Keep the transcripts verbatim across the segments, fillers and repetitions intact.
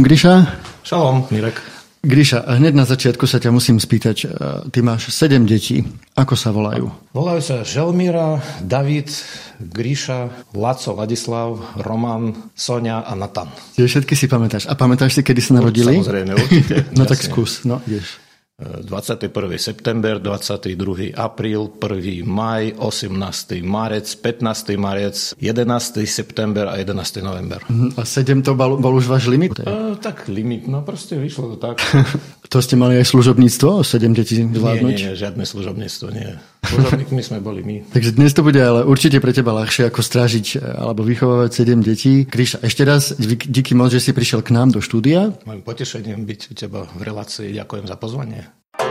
Gríša. Šalom, Mirek. Gríša, hneď na začiatku sa ťa musím spýtať. Ty máš sedem detí. Ako sa volajú? Volajú sa Želmíra, David, Gríša, Laco, Ladislav, Roman, Sonia a Natan. Tie všetky si pamätáš. A pamätáš si, kedy sa narodili? Samozrejme, určite. No tak skús, no ideš. dvadsiateho prvého september, dvadsiateho druhého apríl, prvého maj, osemnásteho marec, pätnásteho marec, jedenásteho september a jedenásteho november. A sedem to bol, bol už váš limit? E, tak limit, no proste vyšlo to tak. To ste mali aj služobníctvo? sedem detí zvládnuť? Nie, nie, žiadne služobníctvo, nie. Služobníkmi sme boli my. Takže dnes to bude ale určite pre teba ľahšie ako strážiť alebo vychovávať sedem detí. Gríša, ešte raz díky moc, že si prišiel k nám do štúdia. Mojím potešením byť u teba v relácii. Ďakujem za pozvanie.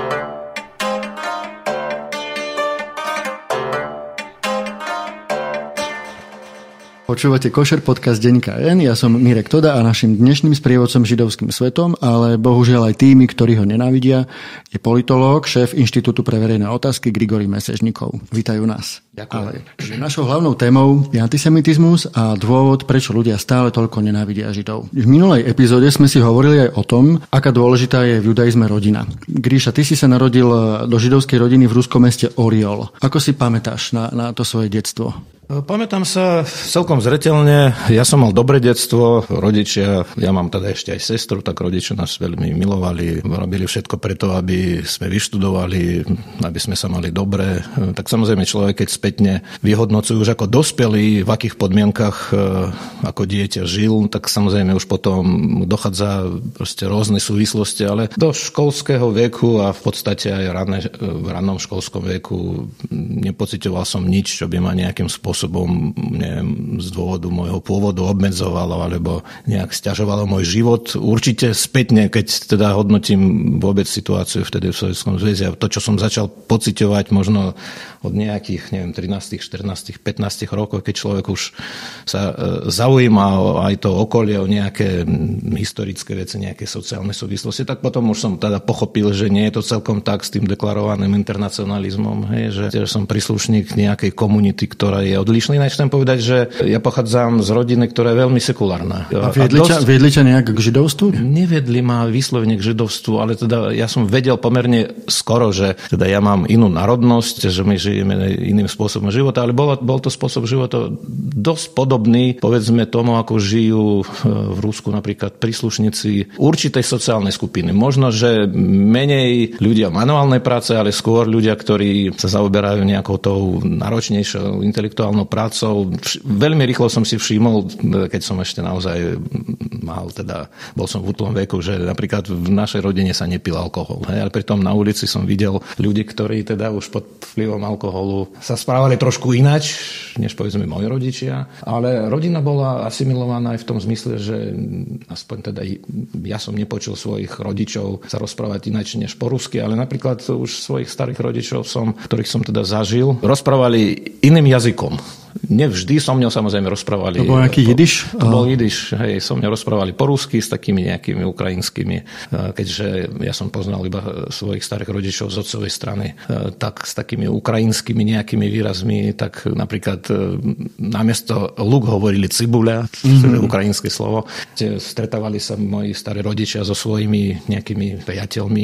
Počúvate Košer podcast Denníka N, ja som Mirek Toda a našim dnešným sprievodcom židovským svetom, ale bohužiaľ aj tými, ktorí ho nenávidia, je politológ, šéf Inštitútu pre verejné otázky Grigory Mesežníkov. Vítajú nás. Ďakujem. Ale našou hlavnou témou je antisemitizmus a dôvod, prečo ľudia stále toľko nenávidia Židov. V minulej epizóde sme si hovorili aj o tom, aká dôležitá je v judaizme rodina. Gríša, ty si sa narodil do židovskej rodiny v ruskom meste Oriol. Ako si pamätáš na, na to svoje detstvo? Pamätám sa celkom zreteľne, ja som mal dobré detstvo, rodičia, ja mám teda ešte aj sestru, tak rodičia nás veľmi milovali, robili všetko preto, aby sme vyštudovali, aby sme sa mali dobre. Tak samozrejme človek, keď spätne vyhodnocuje už ako dospelý, v akých podmienkach ako dieťa žil, tak samozrejme už potom dochádza proste rôzne súvislosti, ale do školského veku a v podstate aj rané, v rannom školskom veku nepociťoval som nič, čo by ma nejakým spôsobom spôsobom, neviem, z dôvodu môjho pôvodu obmedzovalo alebo nejak sťažovalo môj život. Určite spätne, keď teda hodnotím vôbec situáciu vtedy v Sovietskom zväze a to, čo som začal pociťovať možno od nejakých, neviem, trinásť, štrnásť, pätnásť rokov, keď človek už sa zaujíma aj to okolie, o nejaké historické veci, nejaké sociálne súvislosti, tak potom už som teda pochopil, že nie je to celkom tak s tým deklarovaným internacionalizmom, hej, že som príslušník nejakej komunity, ktorá je odlišný. Ináč chcem povedať, že ja pochádzam z rodiny, ktorá je veľmi sekulárna. A viedli, a dosť... ťa, viedli ťa nejak k židovstvu? Neviedli ma vyslovene k židovstvu, ale teda ja som vedel pomerne skoro, že teda ja mám inú národnosť, že my žijeme iným spôsobom života, ale bol, bol to spôsob života dosť podobný, povedzme tomu, ako žijú v Rusku napríklad príslušníci určitej sociálnej skupiny. Možno, že menej ľudia manuálnej práce, ale skôr ľudia, ktorí sa zaoberajú nejakou tou náročnejšou intelektuálnou prácou. Veľmi rýchlo som si všimol, keď som ešte naozaj mal, teda bol som v útlom veku, že napríklad v našej rodine sa nepil alkohol. Hej, ale pritom na ulici som videl ľudí, ktorí teda už pod vplyvom alkoholu sa správali trošku ináč, než povedzme moji rodičia. Ale rodina bola asimilovaná aj v tom zmysle, že aspoň teda ja som nepočul svojich rodičov sa rozprávať ináč než po rusky, ale napríklad už svojich starých rodičov som, ktorých som teda zažil, rozprávali iným jazykom. Nevždy so mňou samozrejme rozprávali. To bol nejaký jidiš? To bol jidiš, hej, so mňou rozprávali po rusky s takými nejakými ukrajinskými, keďže ja som poznal iba svojich starých rodičov z otcovej strany, tak s takými ukrajinskými nejakými výrazmi, tak napríklad namiesto luk hovorili cibuľa, mm-hmm. ukrajinské slovo. Stretávali sa moji starí rodičia so svojimi nejakými priateľmi.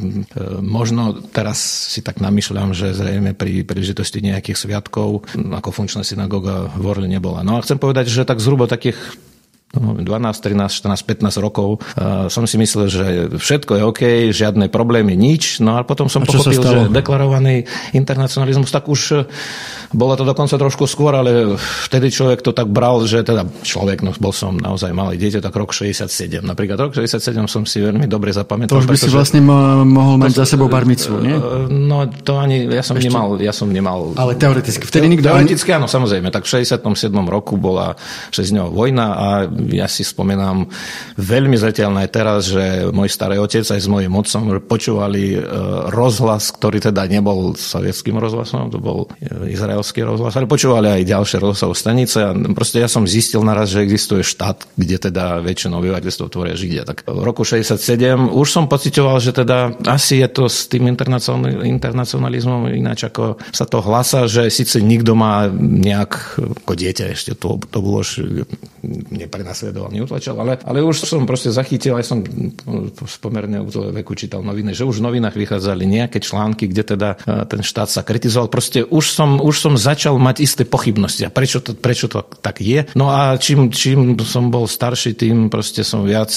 Možno teraz si tak namýšľam, že zrejme pri príležitosti nejakých sviatkov ako funkčná synagóga v Orli nebola. No a chcem povedať, že tak zhruba takých dvanásť, trinásť, štrnásť, pätnásť rokov uh, som si myslel, že všetko je OK, žiadne problémy, nič. No a potom som pochopil, že deklarovaný internacionalizmus, tak už bolo to dokonca trošku skôr, ale vtedy človek to tak bral, že teda človek, no bol som naozaj malé dieťa, tak rok šesťdesiatsedem. Napríklad rok šesťdesiatsedem som si veľmi dobre zapamätal. To už by si vlastne mohol mať za sebou bar mitzvu, nie? No to ani, ja som Ešte... nemal, ja som nemal... Ale teoreticky, vtedy nikto... Teoreticky áno, samozrejme, tak v šesťdesiatom siedmom roku bola šesťdňová vojna a ja si spomínam veľmi zreteľné aj teraz, že môj starý otec aj s mojím otcom počúvali rozhlas, ktorý teda nebol sovietským rozhlasom, to bol izraelský rozhlas, ale počúvali aj ďalšie rozhlasové stanice a proste ja som zistil naraz, že existuje štát, kde teda väčšinu obyvateľstva tvoria Židia. Tak v roku šesťdesiatsedem už som pociťoval, že teda asi je to s tým internacionalizmom ináč, ako sa to hlása, že síce nikto má nejak ako dieťa ešte, to, to bolo už neprenadľa prenasledoval, neutlačal, ale, ale už som proste zachytil, aj som v pomerne útlom veku čítal noviny, že už v novinách vychádzali nejaké články, kde teda ten štát sa kritizoval. Proste už som, už som začal mať isté pochybnosti. A prečo to, prečo to tak je? No a čím, čím som bol starší, tým proste som viac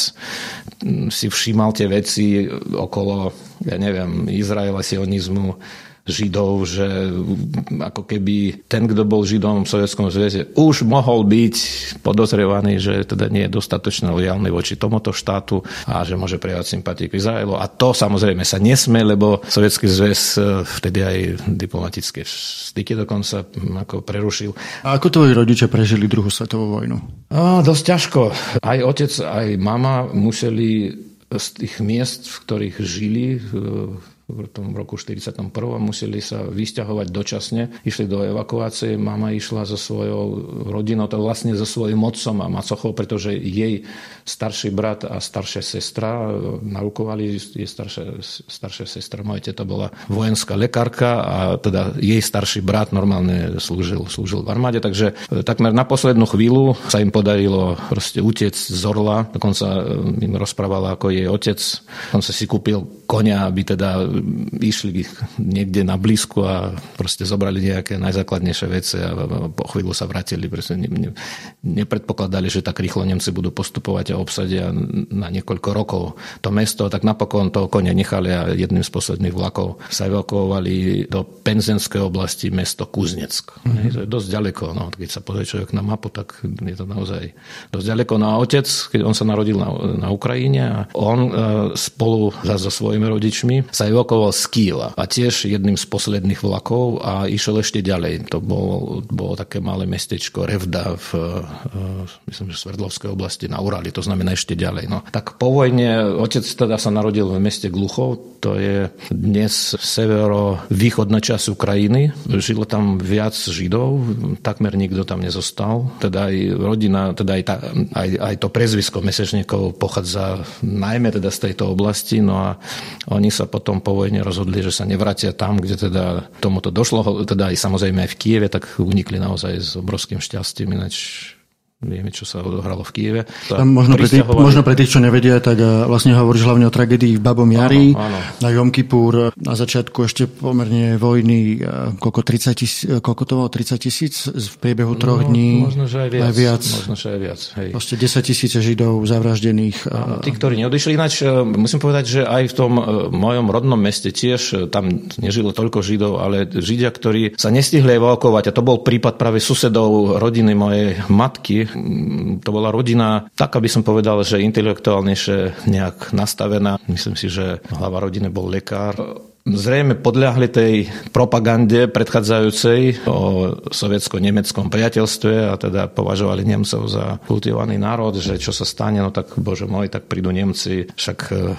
si všímal tie veci okolo, ja neviem, Izraela, sionizmu, Židov, že ako keby ten, kto bol Židom v Sovietskom zväze, už mohol byť podozrievaný, že teda nie je dostatočne lojálny voči tomuto štátu a že môže prejavať sympatii k Izraelu. A to samozrejme sa nesmie, lebo Sovietsky zväz vtedy aj diplomatické styky dokonca ako prerušil. A ako tvoji rodičia prežili druhú svetovú vojnu? A, dosť ťažko. Aj otec, aj mama museli z tých miest, v ktorých žili v tom roku štyridsiatom prvom museli sa vysťahovať dočasne. Išli do evakuácie, mama išla so svojou rodinou, to vlastne so svojím otcom a macochou, pretože jej starší brat a staršia sestra naukovali, je staršia, staršia sestra, moja teta bola vojenská lekárka a teda jej starší brat normálne slúžil, slúžil v armáde, takže takmer na poslednú chvíľu sa im podarilo proste utiec z Orla, dokonca im rozprávala, ako jej otec, on sa si kúpil konia, aby teda išli niekde na blízku a proste zobrali nejaké najzákladnejšie veci a po chvíľu sa vrátili. Ne, ne, nepredpokladali, že tak rýchlo Nemci budú postupovať a obsadia na niekoľko rokov to mesto, tak napokon toho konia nechali a jedným z posledných vlakov sa evakuovali do penzenskej oblasti mesto Kuzneck. Mm-hmm. To je dosť ďaleko. No, keď sa pozrie človek na mapu, tak je to naozaj dosť ďaleko. No a otec, keď on sa narodil na, na Ukrajine a on e, spolu so svojimi rodičmi sa evakuoval z Kyjeva a tiež jedným z posledných vlakov a išiel ešte ďalej. To bolo, bolo také malé mestečko Revda v, myslím, že Sverdlovskej oblasti na Urali, to znamená ešte ďalej. No. Tak po vojne otec teda sa narodil v meste Gluchov, to je dnes severo-východná časť Ukrajiny. Žilo tam viac Židov, takmer nikto tam nezostal. Teda aj rodina, teda aj, tá, aj, aj to prezvisko Mesečníkov pochádza najmä teda z tejto oblasti, no a oni sa potom po vojne rozhodli, že sa nevrátia tam, kde teda tomuto došlo, teda aj samozrejme aj v Kyjeve, tak unikli naozaj s obrovským šťastím, ináč vieme, čo sa odohralo v Kyjeve. Možno pre, tých, možno pre tých, čo nevedia, tak vlastne hovoríš hlavne o tragédii v Babom Jari. Áno, áno. Na Jom Kipur, na začiatku ešte pomerne vojny, koľko, tridsať tisíc, koľko to bolo, tridsať tisíc v priebehu troch no, dní. Možno, že aj viac. Aj viac. Možno, že aj viac. Hej. Proste desať tisíce Židov zavraždených. Áno, tí, ktorí neodišli. Ináč musím povedať, že aj v tom mojom rodnom meste tiež tam nežilo toľko Židov, ale Židia, ktorí sa nestihli evakuovať, a to bol prípad práve susedov rodiny mojej matky. To bola rodina, tak aby som povedal, že intelektuálnejšie nejak nastavená. Myslím si, že hlava rodiny bol lekár. Zrejme podľahli tej propagande predchádzajúcej o sovietsko-nemeckom priateľstve a teda považovali Nemcov za kultivovaný národ, že čo sa stane, no tak bože môj, tak prídu Nemci, však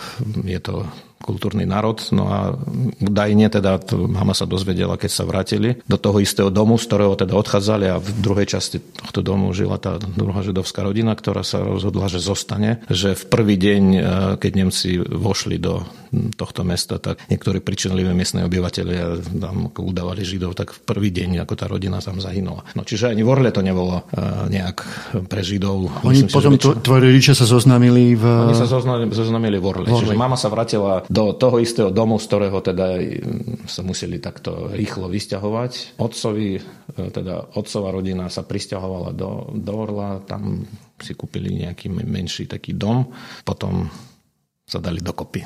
je to kultúrny národ. No a údajne teda mama sa dozvedela, keď sa vrátili do toho istého domu, z ktorého teda odchádzali a v druhej časti tohto domu žila tá druhá židovská rodina, ktorá sa rozhodla, že zostane. Že v prvý deň, keď Nemci vošli do tohto mesta, tak niektorí pričinliví miestni obyvatelia tam udávali Židov, tak v prvý deň, ako tá rodina tam zahynula. No čiže ani v Orle to nebolo nejak pre Židov. Oni Myslím potom si, väčšina... tvoji rodičia sa zoznamili v... Oni sa zoznamili, zoznamili v Orle. Čiže mama sa vrátila do toho istého domu, z ktorého teda sa museli takto rýchlo vysťahovať. Otcovi, teda otcová rodina sa prisťahovala do, do Orla, tam si kúpili nejaký menší taký dom, potom sa dali dokopy.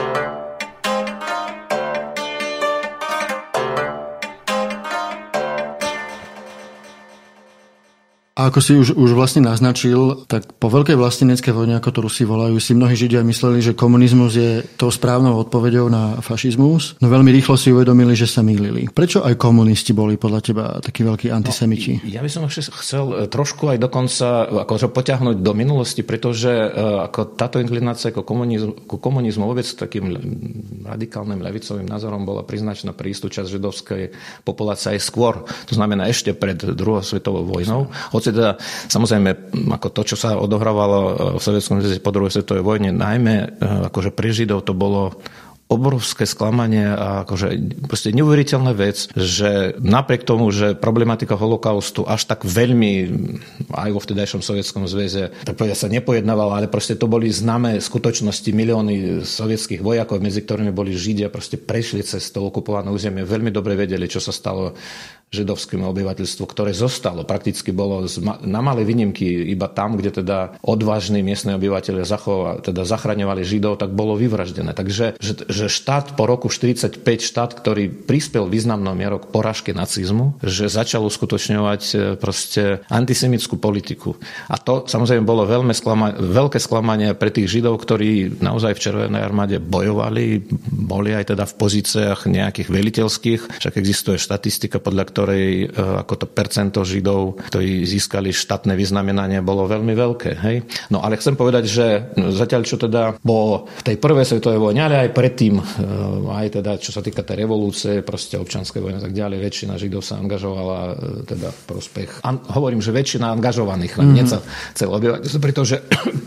A ako si už, už vlastne naznačil, tak po veľkej vlasteneckej vojne, ako to Rusi volajú, si mnohí Židia mysleli, že komunizmus je tou správnou odpoveďou na fašizmus, no veľmi rýchlo si uvedomili, že sa mýlili. Prečo aj komunisti boli podľa teba takí veľkí antisemiti? No, ja by som chcel trošku aj dokonca akože potiahnuť do minulosti, pretože ako táto inklinácia ako komunizmu, ako komunizmu vôbec takým radikálnym ľavicovým názorom bola priznačná pre istú časť židovskej populácie aj skôr. To znamená ešte pred druhou svetovou vojnou. Teda, samozrejme, ako to, čo sa odohrávalo v Sovietskom zväze po druhej svetovej vojne, najmä akože pre Židov to bolo obrovské sklamanie a akože proste neuveriteľná vec, že napriek tomu, že problematika holokaustu až tak veľmi aj vo vtedajšom Sovietskom zväze, tak povedať sa nepojednávala, ale proste to boli známe skutočnosti, milióny sovietských vojakov, medzi ktorými boli Židia, proste prešli cez to okupované územie, veľmi dobre vedeli, čo sa stalo židovskému obyvateľstvu, ktoré zostalo. Prakticky bolo na malé výnimky iba tam, kde teda odvážni miestni obyvateľia zachovali, teda zachraňovali Židov, tak bolo vyvraždené. Takže že, že štát po roku štyridsaťpäť, štát, ktorý prispel významnou mierou k porážke nacizmu, že začal uskutočňovať proste antisemickú politiku. A to samozrejme bolo veľmi sklama, veľké sklamanie pre tých Židov, ktorí naozaj v Červenej armáde bojovali, boli aj teda v pozíciách nejakých veliteľských. Však existuje štatistika, podľa ktorej ako to percento Židov, ktorí získali štátne vyznamenanie, bolo veľmi veľké. Hej? No ale chcem povedať, že zatiaľ čo teda bolo v tej prvej svetovej vojne, ale aj predtým, aj teda čo sa týka tej revolúcie, proste občianskej vojny a tak ďalej, väčšina Židov sa angažovala teda v prospech. A hovorím, že väčšina angažovaných, mm-hmm. nie celé obyvateľstvo, pretože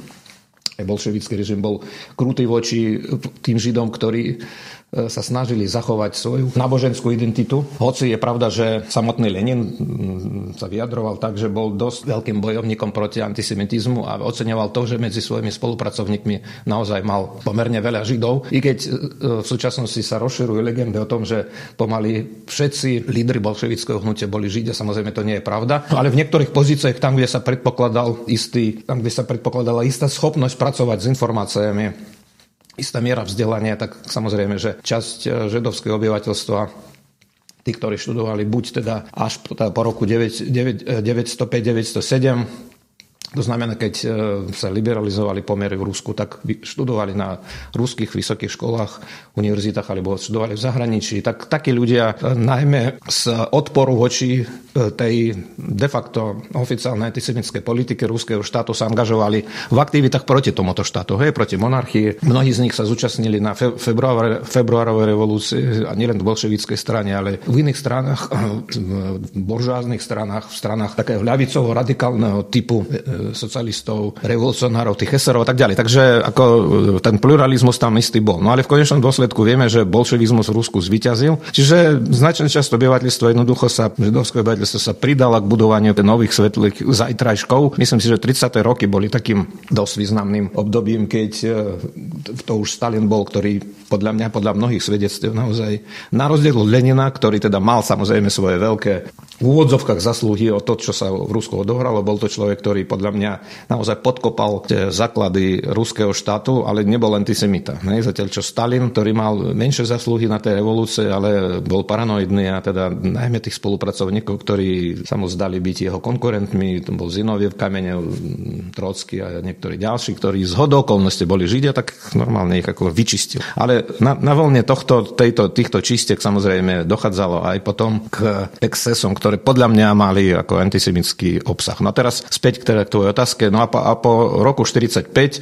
bolševický režim bol krutý voči tým Židom, ktorí sa snažili zachovať svoju náboženskú identitu. Hoci je pravda, že samotný Lenin sa vyjadroval tak, že bol dosť veľkým bojovníkom proti antisemitizmu a oceňoval to, že medzi svojimi spolupracovníkmi naozaj mal pomerne veľa Židov. I keď v súčasnosti sa rozširujú legendy o tom, že pomaly všetci lídri bolševického hnutia boli Židia, samozrejme to nie je pravda, ale v niektorých pozíciách tam, kde sa predpokladal istý, tam, kde sa predpokladala istá schopnosť pracovať s informáciami, istá miera vzdelania, tak samozrejme, že časť židovského obyvateľstva, tí, ktorí študovali buď teda až po, teda po roku deväťstopäť deväťstosedem, to znamená, keď sa liberalizovali pomery v Rusku, tak študovali na ruských vysokých školách, univerzitách alebo študovali v zahraničí. Tak takí ľudia najmä z odporu voči tej de facto oficiálnej antisemitskej politike ruského štátu sa angažovali v aktivitách proti tomuto štátu, hej, proti monarchii. Mnohí z nich sa zúčastnili na február, februárovej revolúcii a nielen v bolševickej strane, ale v iných stranách, v buržoáznych stranách, v stranách takého ľavicovo radikálneho typu socialistov, revolucionárov, tých eserov a tak ďalej. Takže ako ten pluralizmus tam istý bol. No ale v konečnom dôsledku vieme, že bolševizmus v Rusku zvíťazil. Čiže značná časť obyvateľstva jednoducho sa, židovské obyvateľstvo sa pridala k budovaniu nových svetlých zajtrajškov. Myslím si, že tridsiate roky boli takým dosť významným obdobím, keď to už Stalin bol, ktorý podľa mňa, podľa mnohých svedectiev naozaj na rozdiel od Lenina, ktorý teda mal samozrejme svoje veľké v úvodzovkách zaslúhy o to, čo sa v Rusku odohralo. Bol to človek, ktorý podľa mňa naozaj podkopal základy ruského štátu, ale nebol antisemita. Ne? Zatiaľ čo Stalin, ktorý mal menšie zaslúhy na tej revolúcii, ale bol paranoidný a teda najmä tých spolupracovníkov, ktorí sa mu zdali byť jeho konkurentmi, to bol Zinoviev, Kamenev, Trocký a niektorí ďalší, ktorí z hodou okolností boli Židia, tak normálne ich ako vyčistil. Ale na, na voľne tohto, tejto, týchto čistiek samozrejme dochádzalo aj potom k excesom, ktoré podľa mňa mali ako antisemický obsah. No a teraz späť k tvojej otázke. No a po, a po roku štyridsaťpäť,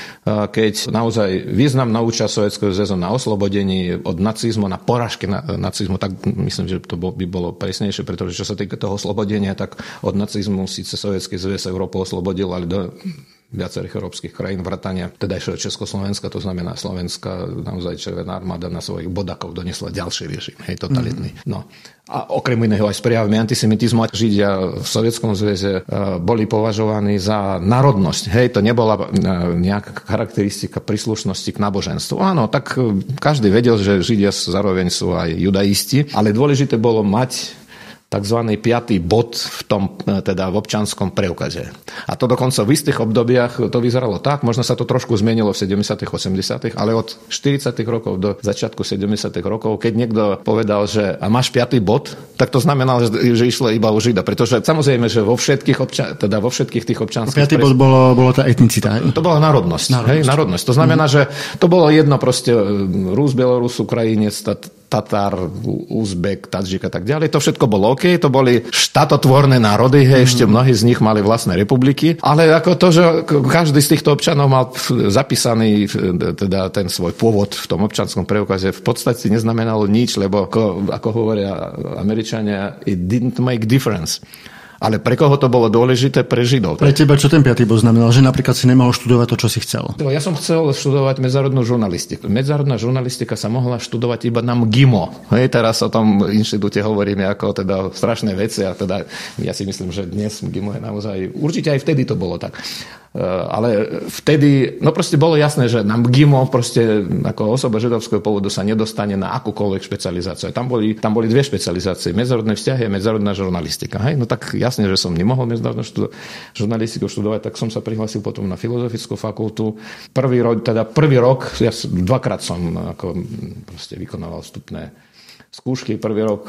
keď naozaj významná účasť Sovietskeho zväzu na oslobodení od nacizmu, na porážke na, nacizmu, tak myslím, že to by bolo presnejšie, pretože čo sa týka toho oslobodenia, tak od nacizmu síce Sovietsky zväz Európu oslobodil, ale do viacerých európskych krajín vrátania tedajšieho Československa, to znamená Slovenska, naozaj Červená armáda na svojich bodakov doniesla ďalší režim, hej, totalitný. Mm. No. A okrem iného aj s prejavmi antisemitizmu Židia v Sovietskom zväze boli považovaní za národnosť. Hej, to nebola nejaká charakteristika príslušnosti k náboženstvu. Áno, tak každý vedel, že Židia zároveň sú aj judaisti, ale dôležité bolo mať takzvaný piatý bod v tom, teda v občianskom preukaze. A to dokonca v istých obdobiach to vyzeralo tak, možno sa to trošku zmenilo v sedemdesiatych, osemdesiatych, ale od štyridsiatych rokov do začiatku sedemdesiatych rokov, keď niekto povedal, že a máš piatý bod, tak to znamenalo, že, že išlo iba o Žida, pretože samozrejme, že vo všetkých občan, teda vo všetkých tých občianskych piatý bod bolo, bolo tá etnicita. To bola národnosť, národnosť. Hej, národnosť. To znamená, mm. že to bolo jedno proste Rus, Bielorus, Ukrajinec, Tatár, Uzbek, Tadžik a tak ďalej. To všetko bolo OK, to boli štátotvorné národy, hej, mm. ešte mnohí z nich mali vlastné republiky, ale ako to, že každý z týchto občanov mal zapísaný teda ten svoj pôvod v tom občanskom preukaze, v podstate neznamenalo nič, lebo ako, ako hovoria Američania, it didn't make difference. Ale pre koho to bolo dôležité? Pre Židov. Pre teba čo ten piatý bod znamenal? Že napríklad si nemohol študovať to, čo si chcel? Ja som chcel študovať medzinárodnú žurnalistiku. Medzinárodná žurnalistika sa mohla študovať iba na MGIMO. Hej, teraz o tom inštitúte hovoríme ako teda strašné veci a teda ja si myslím, že dnes MGIMO je naozaj, určite aj vtedy to bolo tak. Ale vtedy, no proste bolo jasné, že na MGIMO proste ako osoba židovského pôvodu sa nedostane na akúkoľvek špecializáciu. Tam boli, tam boli dve špecializácie, medzinárodné vzťahy a medzinárodná žurnalistika. Hej? No tak jasne, že som nemohol medzinárodnú študo- žurnalistiku študovať, tak som sa prihlásil potom na filozofickú fakultu. Prvý rok, teda prvý rok, ja dvakrát som ako proste vykonával vstupné skúšky. Prvý rok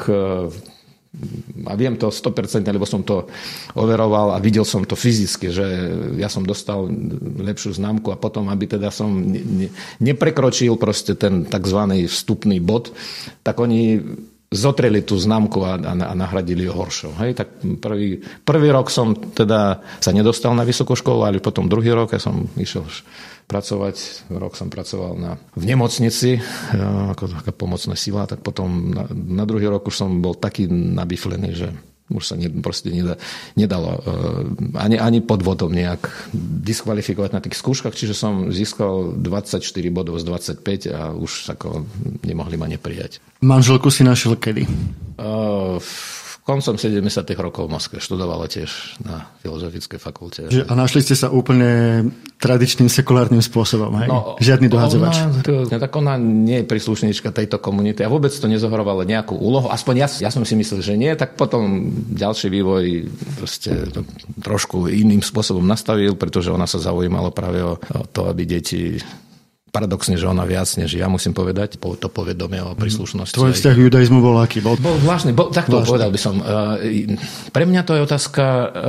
a viem to sto percent, lebo som to overoval a videl som to fyzicky, že ja som dostal lepšiu známku a potom, aby teda som ne, ne, neprekročil proste ten takzvaný vstupný bod, tak oni zotreli tú známku a, a, a nahradili ho horšou. Hej? Tak prvý, prvý rok som teda sa nedostal na vysokú školu, ale potom druhý rok ja som išiel pracovať. Rok som pracoval na, v nemocnici ako taká pomocná sila, tak potom na, na druhý rok už som bol taký nabiflený, že už sa ne, proste nedá, nedalo ani, ani podvodom nejak diskvalifikovať na tých skúškach, čiže som získal dvadsaťštyri bodov z dvadsaťpäť a už ako nemohli ma neprijať. Manželku si našiel kedy? Uh, koncom sedemdesiatych rokov v Moskve. Študovala tiež na filozofickej fakulte. Že, a našli ste sa úplne tradičným sekulárnym spôsobom, hej? No, žiadny dohadzovač. Ona, tak ona nie je príslušníčka tejto komunity a vôbec to nezohrovalo nejakú úlohu. Aspoň ja, ja som si myslel, že nie, tak potom ďalší vývoj proste to trošku iným spôsobom nastavil, pretože ona sa zaujímala práve o, o to, aby deti... Paradoxne, že ona viac, než ja musím povedať, to povedomie o príslušnosti. Tvoj vzťah k judaizmu bol aký? Bol, bol zvláštny, bol, takto zvláštny. Povedal by som. Pre mňa to je otázka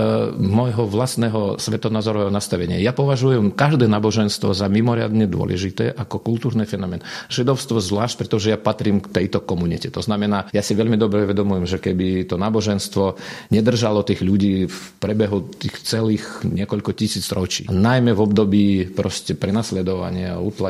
môjho vlastného svetonázorového nastavenia. Ja považujem každé náboženstvo za mimoriadne dôležité ako kultúrny fenomén. Židovstvo zvlášť, pretože ja patrím k tejto komunite. To znamená, ja si veľmi dobre vedomujem, že keby to náboženstvo nedržalo tých ľudí v prebehu tých celých niekoľko tisíc ročí, najmä v období proste prenasledovania, utlačenia,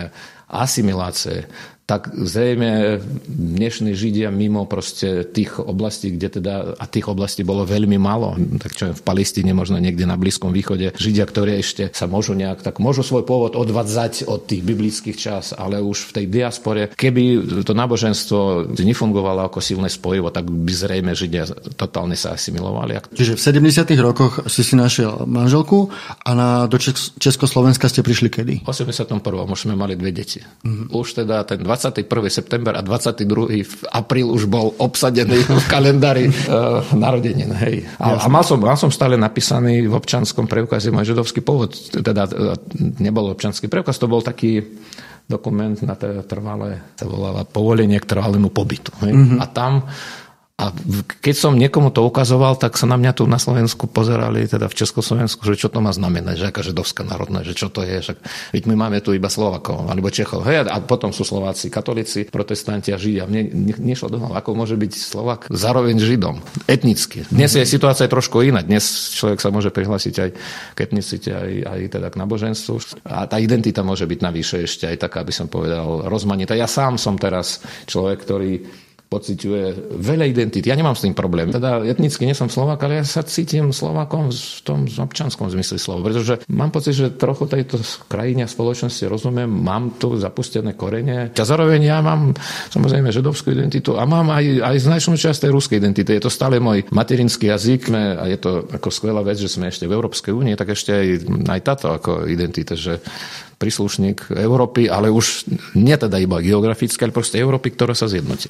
asimilácie, tak zrejme dnešní Židia mimo proste tých oblastí, kde teda, a tých oblastí bolo veľmi málo, tak čo v Palestíne, možno niekde na Blízkom východe, Židia, ktorí ešte sa môžu nejak, tak môžu svoj pôvod odvádzať od tých biblických čas, ale už v tej diaspore, keby to náboženstvo nefungovalo ako silné spojivo, tak by zrejme Židia totálne sa asimilovali. Čiže v sedemdesiatych rokoch si si našiel manželku a na, do Česk- Československa ste prišli kedy? V osemdesiatom prvom už sme mali dve deti. Mm-hmm. Už teda ten dvadsiateho prvého september a dvadsiateho druhého apríl už bol obsadený v kalendári uh, narodenín. Hej. A, a mal, som, mal som stále napísaný v občanskom preukaze môj židovský pôvod. Teda uh, nebol občanský preukaz, to bol taký dokument na trvalé, sa volala povolenie k trvalému pobytu. Hej. Mm-hmm. A tam A keď som niekomu to ukazoval, tak sa na mňa tu na Slovensku pozerali, teda v Československu, že čo to má znamenať, že aká židovská národná, že čo to je, že veď my máme tu iba Slovakov, alebo Čechov, hej, a potom sú Slováci, katolíci, protestanti a Židia. Mne nešlo do hlavy, ako môže byť Slovák zároveň Židom, etnicky. Dnes je situácia trošku iná, dnes človek sa môže prihlásiť aj k etnicite, aj, aj teda k náboženstvu. A tá identita môže byť navyše ešte aj taká, aby som povedal, rozmanitá. Ja sám som teraz človek, ktorý pociťuje veľa identít. Ja nemám s tým problém. Teda etnicky nie som Slovák, ale ja sa cítim Slovákom v tom občanskom zmysle slova. Pretože mám pocit, že trochu tejto krajine a spoločnosti rozumiem, mám tu zapustené korene. A zároveň ja mám samozrejme židovskú identitu a mám aj, aj značnú časť tej ruskej identity. Je to stále môj materinský jazyk a je to ako skvelá vec, že sme ešte v Európskej únii, tak ešte aj, aj táto ako identita, že príslušník Európy, ale už nie teda iba geografické, ale proste Európy, ktorá sa zjednotí.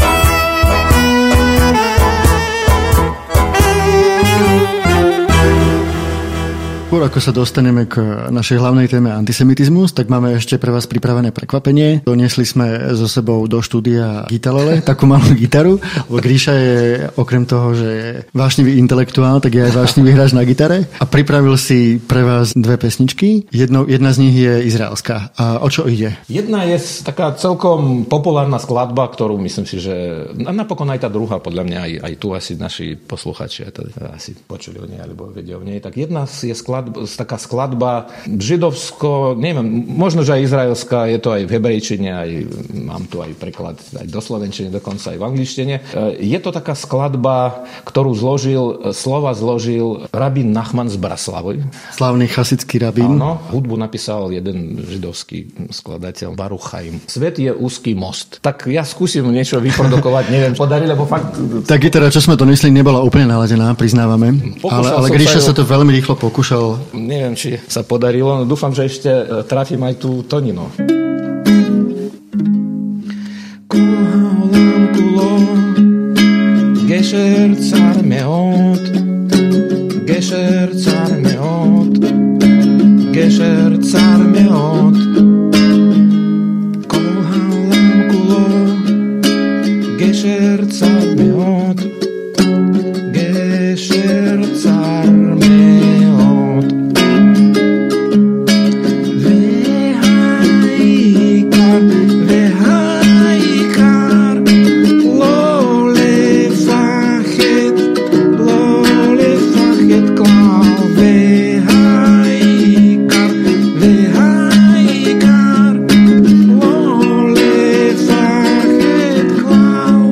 Skôr ako sa dostaneme k našej hlavnej téme antisemitizmus, tak máme ešte pre vás pripravené prekvapenie. Doniesli sme so sebou do štúdia gitarole, takú malú gitaru. Gríša je okrem toho, že je vášnivý intelektuál, tak je aj vášnivý hráč na gitare. A pripravil si pre vás dve pesničky. Jedno, jedna z nich je izraelská. A o čo ide? Jedna je taká celkom populárna skladba, ktorú myslím si, že napokon aj tá druhá, podľa mňa aj, aj tu asi naši posluchači asi počuli o nej alebo vedia o nej. Tak jedna je skladba skladba, taká skladba židovsko, neviem, možno, že aj izraelská, je to aj v hebrejčine, aj, mám tu aj preklad aj do slovenčine, dokonca aj v angličtine. Je to taká skladba, ktorú zložil, slova zložil rabín Nachman z Braslavy. Slávny chasický rabín. Áno, hudbu napísal jeden židovský skladateľ Baruch Chaim. Svet je úzky most. Tak ja skúsim niečo vyprodukovať, neviem, podarí, lebo fakt... Tak gitara, čo sme donesli, nebola úplne naladená, priznávame. Ale, ale Gríša sa to veľmi rýchlo pokúšal. Neviem, či sa podarilo, no dúfam, že ešte trafím aj tú toninu. Kulam kulo, gesher car meot, gesher car meot, gesher car meot. Kulam kulo, gesher car meot, gesher car meot. Vehaikar, vehaikar, lo lefachet, lo lefachet klau. Vehaikar, vehaikar, lo lefachet klau.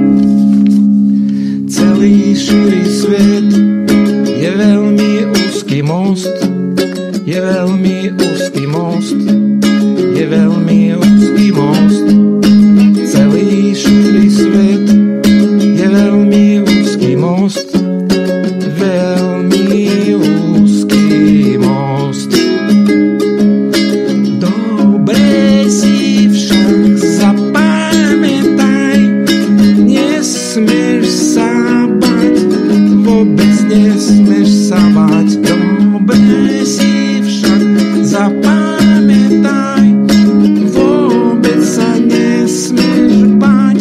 Celý širý svet je veľmi úzky most, je veľmi úzky most, je veľmi úzky most. Celý širý svet je veľmi úzky most, veľmi úzky most. Dobre si však zapamätaj, nesmieš sa bať, vôbec nesmieš sa bať. Dobre si však zapamätaj, vôbec sa nesmieš bať.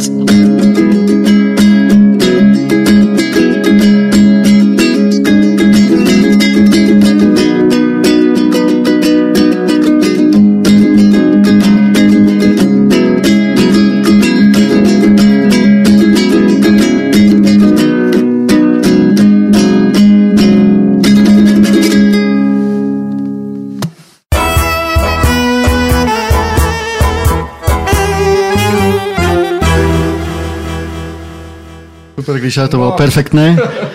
Super, Gríša, to bolo perfektné.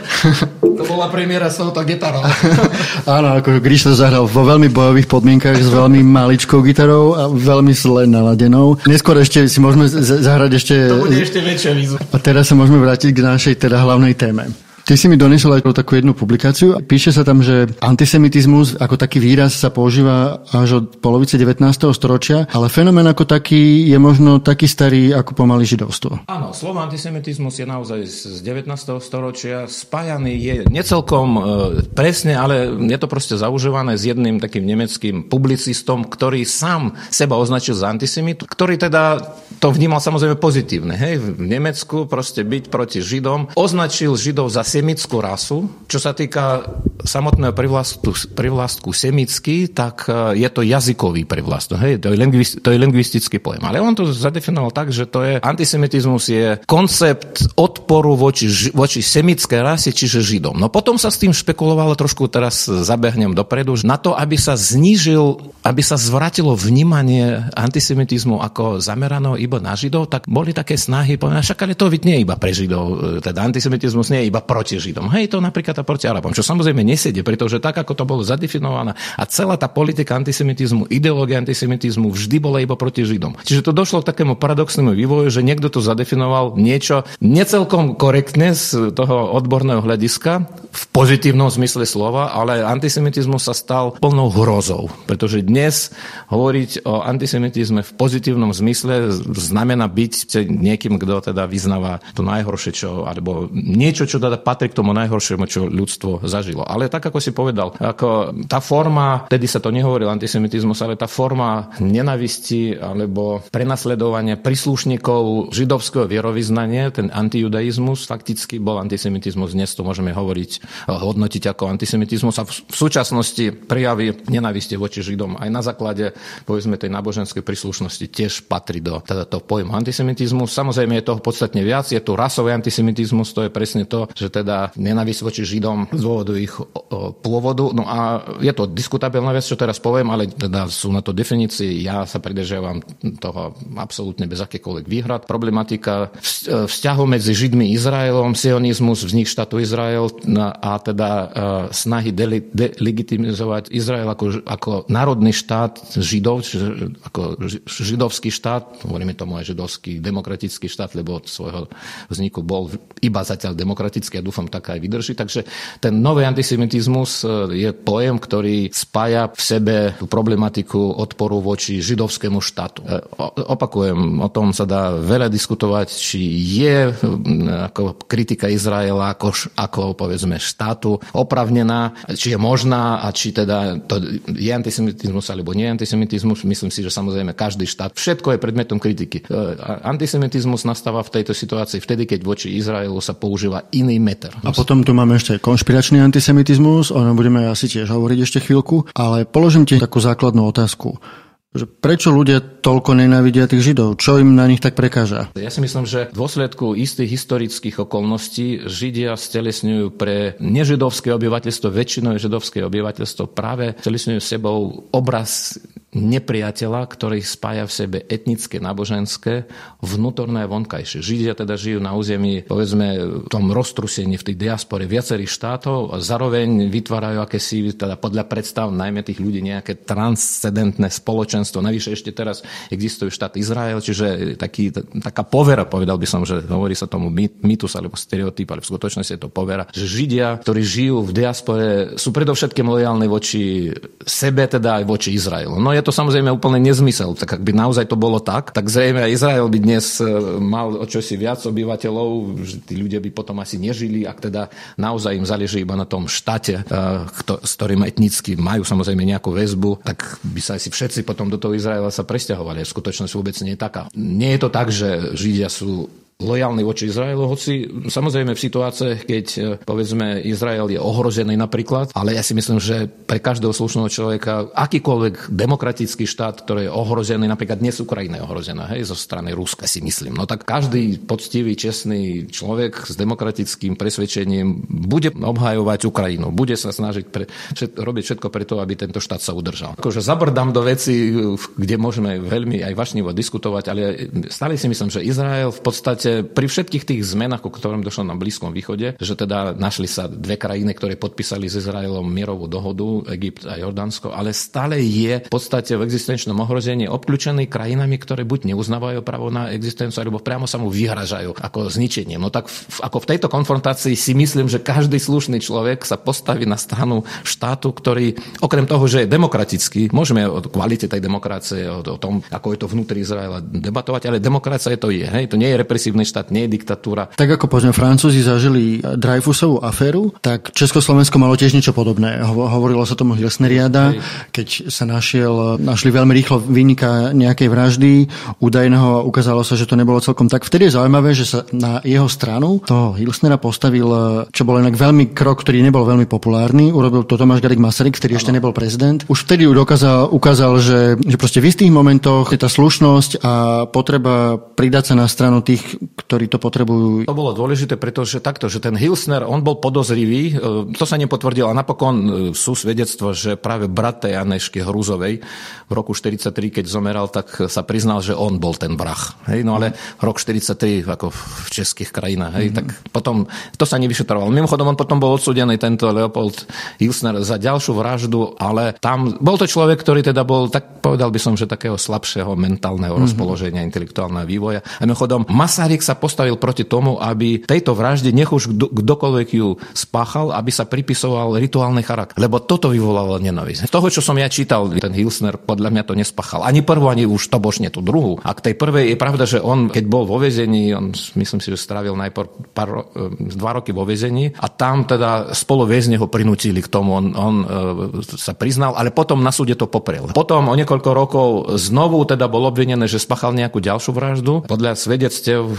To bola premiéra s touto gitarou. Áno, ako Gríša to zahral vo veľmi bojových podmienkach s veľmi maličkou gitarou a veľmi zle naladenou. Neskôr ešte si môžeme zahrať ešte... To bude ešte väčšia výzva. A teraz sa môžeme vrátiť k našej teda hlavnej téme. Ty si mi doniesol aj takú jednu publikáciu. Píše sa tam, že antisemitizmus ako taký výraz sa používa až od polovice devätnásteho storočia, ale fenomén ako taký je možno taký starý ako pomaly židovstvo. Áno, slovo antisemitizmus je naozaj z devätnásteho storočia. Spájaný je necelkom e, presne, ale je to proste zaužívané s jedným takým nemeckým publicistom, ktorý sám seba označil za antisemitu, ktorý teda to vnímal samozrejme pozitívne. Hej? V Nemecku proste byť proti Židom. Označil Židov za semickú rasu. Čo sa týka samotného privlastku, privlastku semický, tak je to jazykový privlastok. Hej, to je, lingvist, to je lingvistický pojem. Ale on to zadefinoval tak, že to je antisemitizmus je koncept odporu voči, voči semickej rase, čiže Židom. No potom sa s tým špekulovalo, trošku teraz zabehnem dopredu, na to, aby sa znížil, aby sa zvratilo vnímanie antisemitizmu ako zameraného iba na Židov, tak boli také snahy, povedať, však ale to nie je iba pre Židov, teda antisemitizmus nie je iba proti Židom. Hej, to napríklad a proti Arabom, čo samozrejme nesedie, pretože tak, ako to bolo zadefinované a celá tá politika antisemitizmu, ideológia antisemitizmu vždy bola iba proti Židom. Čiže to došlo k takému paradoxnému vývoju, že niekto to zadefinoval niečo necelkom korektne z toho odborného hľadiska, v pozitívnom zmysle slova, ale antisemitizmus sa stal plnou hrozou, pretože dnes hovoriť o antisemitizme v pozitívnom zmysle znamená byť niekým, kto teda vyznáva to najhoršie, čo, alebo niečo, čo teda patrí k tomu najhoršiemu, čo ľudstvo zažilo. Ale tak, ako si povedal, ako tá forma, tedy sa to nehovoril antisemitizmus, ale tá forma nenavisti alebo prenasledovania príslušníkov židovského vierovyznania, ten antijudaizmus, fakticky bol antisemitizmus. Dnes to môžeme hovoriť hodnotiť ako antisemitizmus a v súčasnosti prejavy nenávisti voči Židom aj na základe, povedzme, tej náboženskej príslušnosti tiež patrí do teda toho pojmu antisemitizmus. Samozrejme je toho podstatne viac, je tu rasový antisemitizmus, to je presne to, že teda nenávisť voči Židom z dôvodu ich pôvodu. No a je to diskutabilná vec, čo teraz poviem, ale teda sú na to definície. Ja sa pridržiavam toho absolútne bez akékoľvek výhrad. Problematika vzťahu medzi Židmi a Izraelom, sionizmus, vznik štátu Izrael a teda snahy delegitimizovať Izrael ako, ako národný štát Židov, čiže ako židovský štát, hovoríme tomu aj židovský demokratický štát, lebo od svojho vzniku bol iba zatiaľ demokratický a dúfam tak aj vydrží. Takže ten nový antisemitizmus je pojem, ktorý spája v sebe problematiku odporu voči židovskému štátu. Opakujem, o tom sa dá veľa diskutovať, či je ako kritika Izraela ako, ako povedzme štátu opravnená, či je možná a či teda to je antisemitizmus alebo nie antisemitizmus. Myslím si, že samozrejme každý štát, všetko je predmetom kritiky. Antisemitizmus nastáva v tejto situácii vtedy, keď voči Izraelu sa používa iný meter. A potom tu máme ešte konšpiračný antisemitizmus, o ňom budeme asi tiež hovoriť ešte chvíľku, ale položím ti takú základnú otázku. Že prečo ľudia toľko nenávidia tých Židov? Čo im na nich tak prekáža? Ja si myslím, že v dôsledku istých historických okolností Židia stelesňujú pre nežidovské obyvateľstvo, väčšinové židovské obyvateľstvo práve stelesňujú sebou obraz nepriateľa, ktorý spája v sebe etnické, náboženské, vnútorné a vonkajšie. Židia teda žijú na území, povedzme, v tom roztrusení v tej diaspore viacerých štátov a zároveň vytvárajú akési, teda podľa predstav najmä tých ľudí nejaké transcendentné spoločenstvo. Navyše ešte teraz existuje štát Izrael, čiže taký, taká povera, povedal by som, že hovorí sa tomu mýtus alebo stereotyp, ale v skutočnosti je to povera, že Židia, ktorí žijú v diaspore, sú predovšetkým lojálni voči sebe, teda aj voči Izraelu. No je to samozrejme úplne nezmysel. Tak ak by naozaj to bolo tak, tak zrejme aj Izrael by dnes mal o čosi viac obyvateľov, že tí ľudia by potom asi nežili, ak teda naozaj im záleží iba na tom štáte, s ktorým etnicky majú samozrejme nejakú väzbu, tak by sa asi všetci potom do toho Izraela sa presťahovali. V skutočnosti vôbec nie je taká. Nie je to tak, že Židia sú lojálny voči Izraelu, hoci samozrejme v situáciách, keď povedzme Izrael je ohrozený napríklad, ale ja si myslím, že pre každého slušného človeka akýkoľvek demokratický štát, ktorý je ohrozený, napríklad dnes Ukrajina je ohrozená, hej, zo strany Ruska si myslím, no tak každý poctivý, čestný človek s demokratickým presvedčením bude obhajovať Ukrajinu, bude sa snažiť pre, všet, robiť všetko preto, aby tento štát sa udržal. Akože zabrdám do veci, kde môžeme veľmi aj vášnivo diskutovať, ale stále si myslím, že Izrael v podstate pri všetkých tých zmenách, o ktorým došlo na Blízkom východe, že teda našli sa dve krajiny, ktoré podpísali s Izraelom mierovú dohodu, Egypt a Jordánsko, ale stále je v podstate v existenčnom ohrození obkľúčený krajinami, ktoré buď neuznávajú právo na existenciu, alebo priamo sa mu vyhražajú ako zničením. No tak v, ako v tejto konfrontácii si myslím, že každý slušný človek sa postaví na stranu štátu, ktorý okrem toho, že je demokratický, môžeme o kvalite tej demokracie, o, o tom, ako je to vnútri Izraela debatovať, ale demokracia je to je, hej, to nie je represívny štát, nie je diktatúra. Tak ako povedzme Francúzi zažili Dreyfusovú aféru, tak Československo malo tiež niečo podobné. Hovorilo sa tomu Hilsneriada, keď sa našiel, našli veľmi rýchlo vinníka nejakej vraždy údajného a ukázalo sa, že to nebolo celkom tak. Vtedy je zaujímavé, že sa na jeho stranu toho Hilsnera postavil, čo bol inak veľmi krok, ktorý nebol veľmi populárny. Urobil to Tomáš Garrigue Masaryk, ktorý ešte nebol prezident. Už vtedy dokázal, ukázal, že, že proste v istých momentoch je tá slušnosť a potreba pridať sa na stranu tých, ktorí to potrebujú. To bolo dôležité, pretože takto, že ten Hilsner, on bol podozrivý, to sa nepotvrdilo a napokon sú svedectva, že práve brat tej Anešky Hruzovej v roku štyridsaťtri, keď zomeral, tak sa priznal, že on bol ten vrah. Hej, no ale rok štyridsaťtri, ako v českých krajinách, hej, mm. tak potom to sa nevyšetrovalo. Mimochodom, on potom bol odsúdený, tento Leopold Hilsner, za ďalšiu vraždu, ale tam bol to človek, ktorý teda bol, tak povedal by som, že takého slabšieho mentálneho mm. rozpoloženia, intelektuálneho vývoja. A mimochodom, Masaryk sa postavil proti tomu, aby tejto vražde, nech už kdokoľvek ju spáchal, aby sa pripisoval rituálny charakter. Lebo toto vyvolalo nenávisť. Z toho, čo som ja čítal, ten Hilsner podľa mňa to nespáchal. Ani prvú, ani už tobožne tú druhú. A k tej prvej je pravda, že on, keď bol vo väzení, on myslím si, že strávil najprv pár, dva roky vo väzení a tam teda spoluväzni ho prinútili k tomu. On, on sa priznal, ale potom na súde to poprel. Potom o niekoľko rokov znovu teda bol obvinený, že spáchal nejakú ďalšiu vraždu. Podľa svedectiev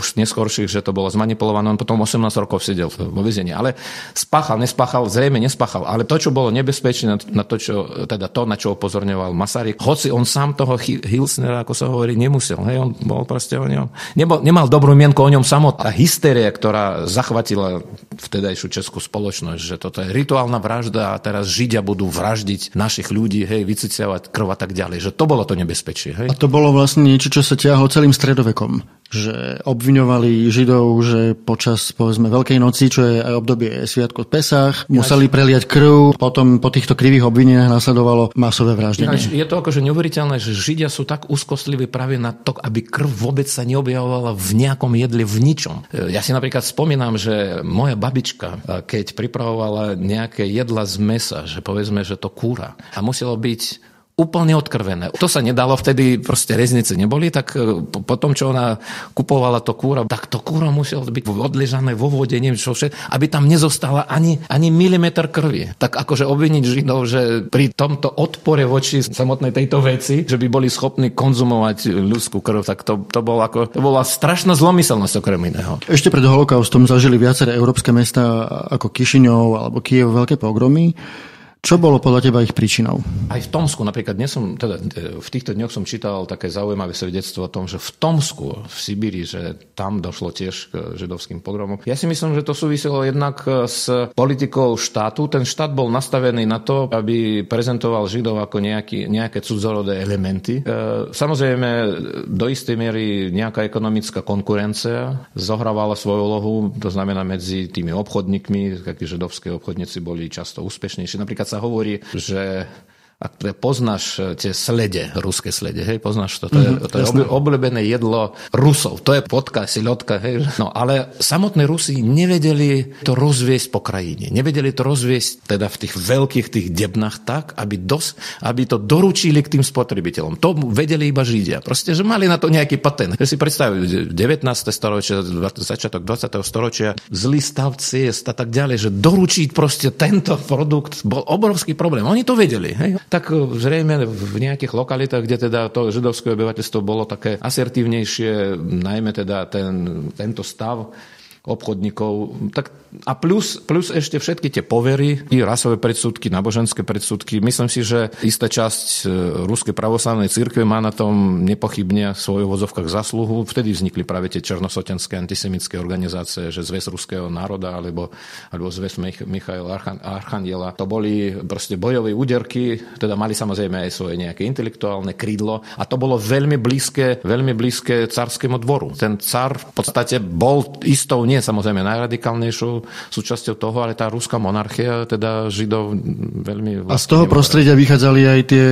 už neskôrších, že to bolo zmanipulované, on potom osemnásť rokov sedel vo väzení. Ale spáchal, nespáchal, zrejme nespáchal. Ale to, čo bolo nebezpečné, na to, čo, teda to, na čo upozorňoval Masaryk, hoci on sám toho Hilsnera, ako sa hovorí, nemusel. Hej, on bol proste o ňom. Nebol, nemal dobrú mienku o ňom samotná. Hystéria, ktorá zachvatila vtedajšiu českú spoločnosť, že toto je rituálna vražda a teraz Židia budú vraždiť našich ľudí, hej, vyciciavať krv a tak ďalej. Že to bolo to nebezpečie. Hej. A to bolo vlastne niečo, čo sa ťahlo celým stredovekom. Že obviňovali Židov, že počas, povedzme, Veľkej noci, čo je aj obdobie sviatku Pesach, museli preliať krv, potom po týchto krivých obvineniach nasledovalo masové vraždenie. Je to akože neuveriteľné, že Židia sú tak úzkostliví práve na to, aby krv vôbec sa neobjavovala v nejakom jedle, v ničom. Ja si napríklad spomínam, že moja babička, keď pripravovala nejaké jedla z mesa, že povedzme, že to kúra, a muselo byť úplne odkrvené. To sa nedalo, vtedy proste reznice neboli, tak po tom, čo ona kupovala to kúra, tak to kúra muselo byť odležané vo vode, neviem čo všetko, aby tam nezostala ani, ani milimeter krvi. Tak akože obviniť Židov, že pri tomto odpore voči samotnej tejto veci, že by boli schopní konzumovať ľudskú krv, tak to, to, bol ako, to bola strašná zlomyselnosť okrem iného. Ešte pred holokaustom zažili viaceré európske mestá ako Kišiňov alebo Kyjev veľké pogromy. Čo bolo podľa teba ich príčinou? Aj v Tomsku, napríklad, dnes som, teda v týchto dňoch som čítal také zaujímavé svedectvo o tom, že v Tomsku, v Sibíri, že tam došlo tiež k židovským pogromom. Ja si myslím, že to súviselo jednak s politikou štátu. Ten štát bol nastavený na to, aby prezentoval Židov ako nejaký, nejaké cudzorodé elementy. E, samozrejme, do istej miery nejaká ekonomická konkurencia zohrávala svoju úlohu, to znamená medzi tými obchodníkmi, takí židovské obchodníci boli často úspešnejší. Napríklad sa hovorí, že ak poznáš tie slede, ruské slede, hej, poznáš to, to je, to je obľúbené jedlo Rusov, to je vodka, silotka, hej. No, ale samotné Rusi nevedeli to rozviesť po krajine, nevedeli to rozviesť teda v tých veľkých tých debnách tak, aby, dos, aby to doručili k tým spotrebiteľom. To vedeli iba Židia. Proste, že mali na to nejaký patent. Ja si predstavujú, devätnáste storočie, začiatok dvadsiateho storočia, zlý stav ciest a tak ďalej, že doručiť proste tento produkt bol obrovský problém. Oni to vedeli, hej. Tak zrejme v nejakých lokalitách, kde teda to židovské obyvateľstvo bolo také asertívnejšie, najmä teda ten, tento stav obchodníkov, tak a plus, plus ešte všetky tie povery, i rasové predsudky, náboženské predsudky. Myslím si, že istá časť ruskej pravoslavnej cirkve má na tom nepochybne svoju vozovkách zasluhu. Vtedy vznikli práve tie černosotenské antisemické organizácie, že Zväz ruského národa alebo, alebo Zväz Michaila Archaniela. To boli proste bojové úderky, teda mali samozrejme aj svoje nejaké intelektuálne krídlo a to bolo veľmi blízke, veľmi blízke carskému dvoru. Ten car v podstate bol istou, nie samozrejme najradikálnejšou súčasťou toho, ale tá ruská monarchia, teda Židov veľmi... A z toho prostredia vychádzali aj tie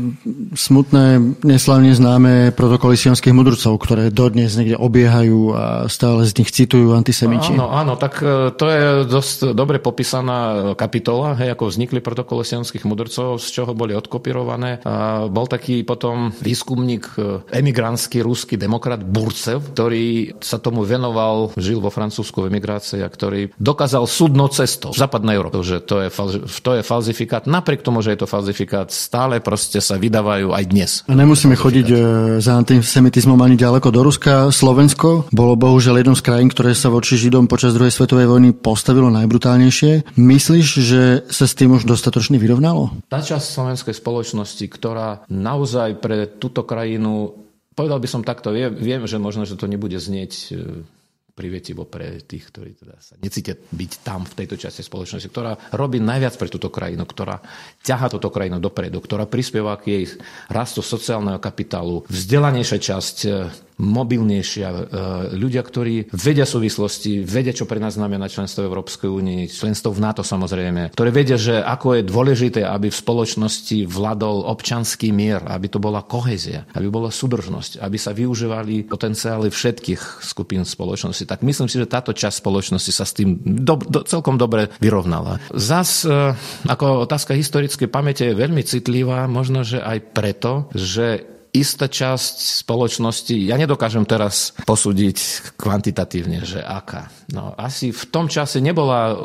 smutné, neslavne známe protokoly sionských mudrcov, ktoré dodnes niekde obiehajú a stále z nich citujú antisemiti. Áno, áno, tak to je dosť dobre popísaná kapitola, hej, ako vznikli protokoly sionských mudrcov, z čoho boli odkopírované. A bol taký potom výskumník, emigrantský ruský demokrat Burcev, ktorý sa tomu venoval, žil vo Francúzsku v emigrácii a ktorý dokázal súdnou cestou v západnej Európe, že to je, to je falzifikát. Napriek tomu, že je to falzifikát, stále proste sa vydávajú aj dnes. A nemusíme chodiť za antisemitizmom ani ďaleko do Ruska. Slovensko bolo bohužiaľ jednou z krajín, ktoré sa voči Židom počas druhej svetovej vojny postavilo najbrutálnejšie. Myslíš, že sa s tým už dostatočne vyrovnalo? Tá časť slovenskej spoločnosti, ktorá naozaj pre túto krajinu, povedal by som takto, viem, viem že možno, že to nebude znieť privetivo pre tých, ktorí teda sa necítia byť tam v tejto časti spoločnosti, ktorá robí najviac pre túto krajinu, ktorá ťahá túto krajinu dopredu, ktorá prispieva k jej rastu sociálneho kapitálu, vzdelanejšia časť, mobilnejšia, ľudia, ktorí vedia súvislosti, vedia, čo pre nás znamená členstvo v Európskej únii, členstvo v NATO samozrejme, ktorí vedia, že ako je dôležité, aby v spoločnosti vládol občanský mier, aby to bola kohézia, aby bola súdržnosť, aby sa využívali potenciály všetkých skupín spoločnosti. Tak myslím si, že táto časť spoločnosti sa s tým do, do, celkom dobre vyrovnala. Zas, ako otázka historickej pamäte je veľmi citlivá, možno, že aj preto, že istá časť spoločnosti, ja nedokážem teraz posúdiť kvantitatívne, že aká. No, asi v tom čase nebola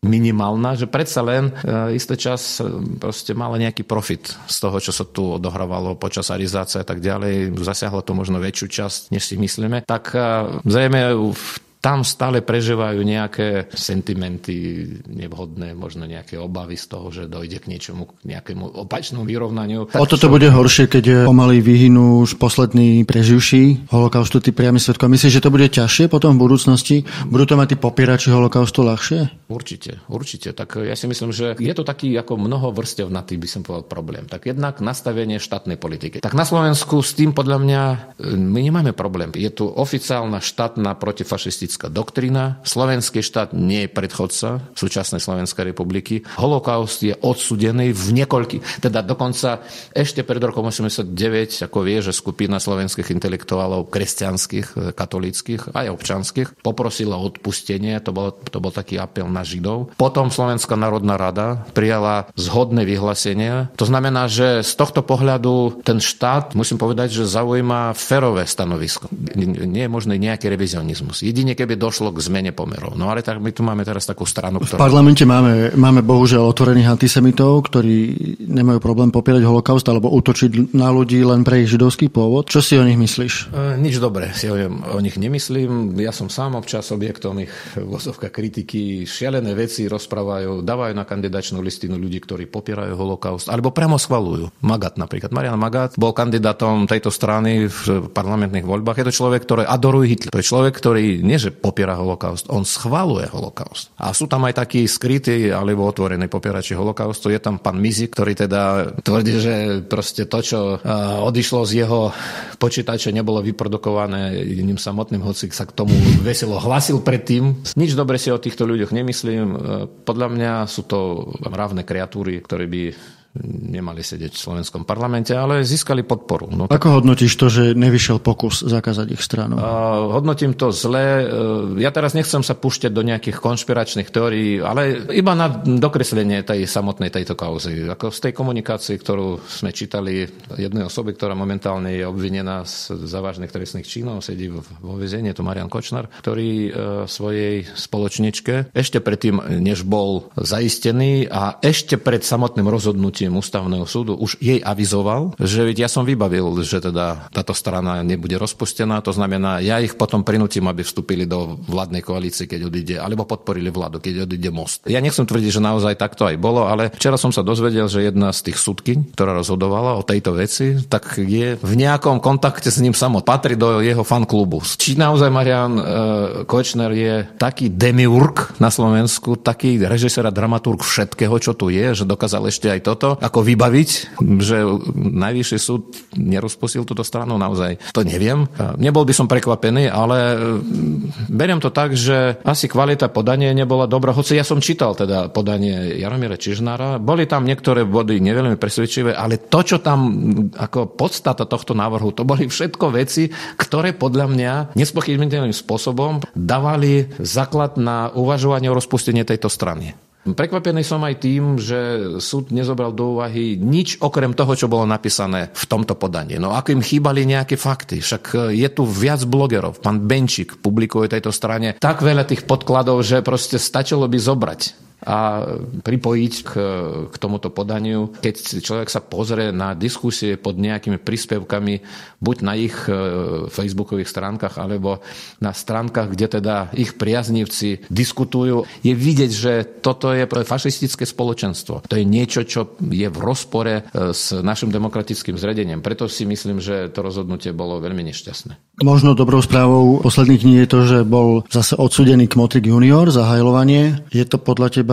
minimálna, že predsa len istý čas proste mala nejaký profit z toho, čo sa tu odohrávalo počas arizácie a tak ďalej. Zasiahlo to možno väčšiu časť, než si myslíme. Tak zrejme tam stále prežívajú nejaké sentimenty nevhodné, možno nejaké obavy z toho, že dojde k niečomu, k nejakému opačnému vyrovnaniu. O toto čo... bude horšie, keď pomaly vyhynú už poslední preživší holokaustu, tí priami svedkovia. Myslíš, že to bude ťažšie potom v budúcnosti? Budú to mať tí popierači holokaustu ľahšie? Určite, určite. Tak ja si myslím, že je to taký ako mnoho vrstevnatý, by som povedal, problém. Tak jednak nastavenie štátnej politiky. Tak na Slovensku s tým podľa mňa my nemáme problém. Je tu oficiálna štátna protifašistická doktrína. Slovenský štát nie je predchodca súčasnej Slovenskej republiky. Holokaust je odsudený v niekoľkých, teda dokonca ešte pred rokom osemdesiatdeväť, ako vie, že skupina slovenských intelektuálov kresťanských, katolíckych aj občanských poprosila o odpustenie, to bol, to bol taký apel na Židov. Potom Slovenská národná rada prijala zhodné vyhlásenie. To znamená, že z tohto pohľadu ten štát, musím povedať, že zaujíma férové stanovisko. Nie je možný nejaký revizionizmus. Jedine keby došlo k zmene pomerov. No ale tak my tu máme teraz takú stranu, ktorá... V parlamente máme, máme bohužiaľ otvorených antisemitov, ktorí nemajú problém popierať holokaust alebo útočiť na ľudí len pre ich židovský pôvod. Čo si o nich myslíš? E, nič dobré si o, o nich nemyslím. Ja som sám občas objektom ich vozovka kritiky. Šialené veci rozprávajú, dávajú na kandidačnú listinu ľudí, ktorí popierajú holokaust, alebo priamo schvaľujú. Magat napríklad. Marian Magat bol kandidátom tejto strany v parlamentných voľbách. Je to človek, ktorý adoruje Hitler. To je človek, ktorý nie že popiera holokaust, on schvaľuje holokaust. A sú tam aj takí skrytí alebo otvorení popierači holokaustu. Je tam pán Mizik, ktorý teda tvrdí, že proste to, čo odišlo z jeho počítača, nebolo vyprodukované jedným samotným, hoci sa k tomu veselo hlasil predtým. Nič dobre si o týchto ľuďoch nemyslím. Podľa mňa sú to mravné kreatúry, ktoré by nemali sedieť v slovenskom parlamente, ale získali podporu. No, Ako hodnotíš to, že nevyšiel pokus zakázať ich stranu? Uh, hodnotím to zle. Uh, ja teraz nechcem sa púšťať do nejakých konšpiračných teórií, ale iba na dokreslenie tej samotnej tejto kauzy. Ako z tej komunikácie, ktorú sme čítali jednej osoby, ktorá momentálne je obvinená z závažných trestných činov, sedí vo väzení, je to Marian Kočner, ktorý uh, svojej spoločničke ešte predtým, než bol zaistený a ešte pred samotným rozhodnutím Ústavného súdu už jej avizoval, že ja som vybavil, že teda táto strana nebude rozpustená, to znamená, ja ich potom prinútim, aby vstúpili do vládnej koalície, keď odíde, alebo podporili vládu, keď odíde Most. Ja nechcem tvrdiť, že naozaj takto aj bolo, ale včera som sa dozvedel, že jedna z tých súdkyň, ktorá rozhodovala o tejto veci, tak je v nejakom kontakte s ním samot, patrí do jeho fanklubu. Či naozaj Marian e, Kočner je taký demiurg na Slovensku, taký režisér a dramaturg všetkého, čo tu je, že dokázal ešte aj toto, ako vybaviť, že najvyšší súd nerozpustil túto stranu, naozaj to neviem. Nebol by som prekvapený, ale beriem to tak, že asi kvalita podania nebola dobrá, hoci ja som čítal teda podanie Jaromíra Čižnára, boli tam niektoré body neveľmi presvedčivé, ale to, čo tam ako podstata tohto návrhu, to boli všetko veci, ktoré podľa mňa nespochybniteľným spôsobom dávali základ na uvažovanie o rozpustení tejto strany. Prekvapený som aj tým, že súd nezobral do úvahy nič okrem toho, čo bolo napísané v tomto podaní. No ako im chýbali nejaké fakty, však je tu viac blogerov. Pán Benčík publikuje tejto strane tak veľa tých podkladov, že proste stačilo by zobrať a pripojiť k, k tomuto podaniu. Keď človek sa pozrie na diskusie pod nejakými príspevkami, buď na ich facebookových stránkach, alebo na stránkach, kde teda ich priaznivci diskutujú, je vidieť, že toto je fašistické spoločenstvo. To je niečo, čo je v rozpore s našim demokratickým zriadením. Preto si myslím, že to rozhodnutie bolo veľmi nešťastné. Možno dobrou správou posledných dní je to, že bol zase odsúdený Kmotrik junior za hajlovanie. Je to podľa teba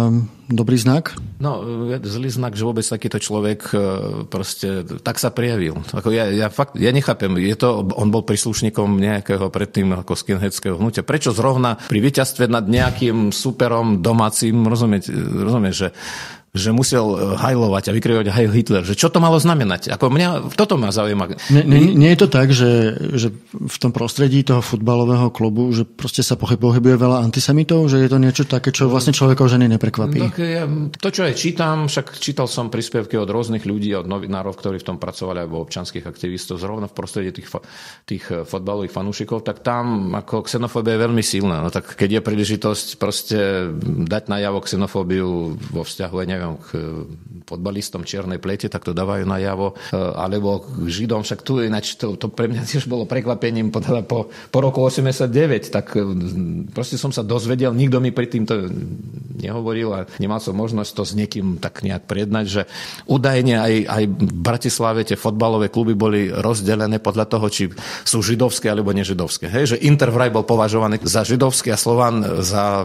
dobrý znak? No, zlý znak, že vôbec takýto človek proste tak sa prejavil. Ako ja, ja fakt, ja nechápem, je to, on bol príslušníkom nejakého predtým ako skinheadského hnutia. Prečo zrovna pri víťazstve nad nejakým superom domácim, rozumieš, rozumieš, že že musel hajlovať a vykrývať Heil Hitler. Že čo to malo znamenať? Ako mňa, toto ma zaujíma. Nie, nie, nie je to tak, že, že v tom prostredí toho futbalového klubu, že proste sa pohybuje veľa antisemitov, že je to niečo také, čo vlastne človeka už ani neprekvapí? Tak ja, to, čo aj čítam, však čítal som príspevky od rôznych ľudí, od novinárov, ktorí v tom pracovali, alebo občanských aktivistov, zrovna v prostredí tých, tých futbalových fanúšikov, tak tam ako xenofóbia je veľmi silná. No tak keď je príležitosť proste dať najavo xenofóbiu vo vzťahu, ja neviem, k futbalistom čiernej plete, tak to dávajú najavo, alebo k Židom, však tu ináč to, to pre mňa tiež bolo prekvapením po, po roku osemdesiatdeväť, tak proste som sa dozvedel, nikto mi predtým to nehovoril a nemal som možnosť to s niekým tak nejak prednať, že údajne aj, aj v Bratislave tie fotbalové kluby boli rozdelené podľa toho, či sú židovské alebo nežidovské. Hej, že Inter vraj bol považovaný za židovský a Slovan za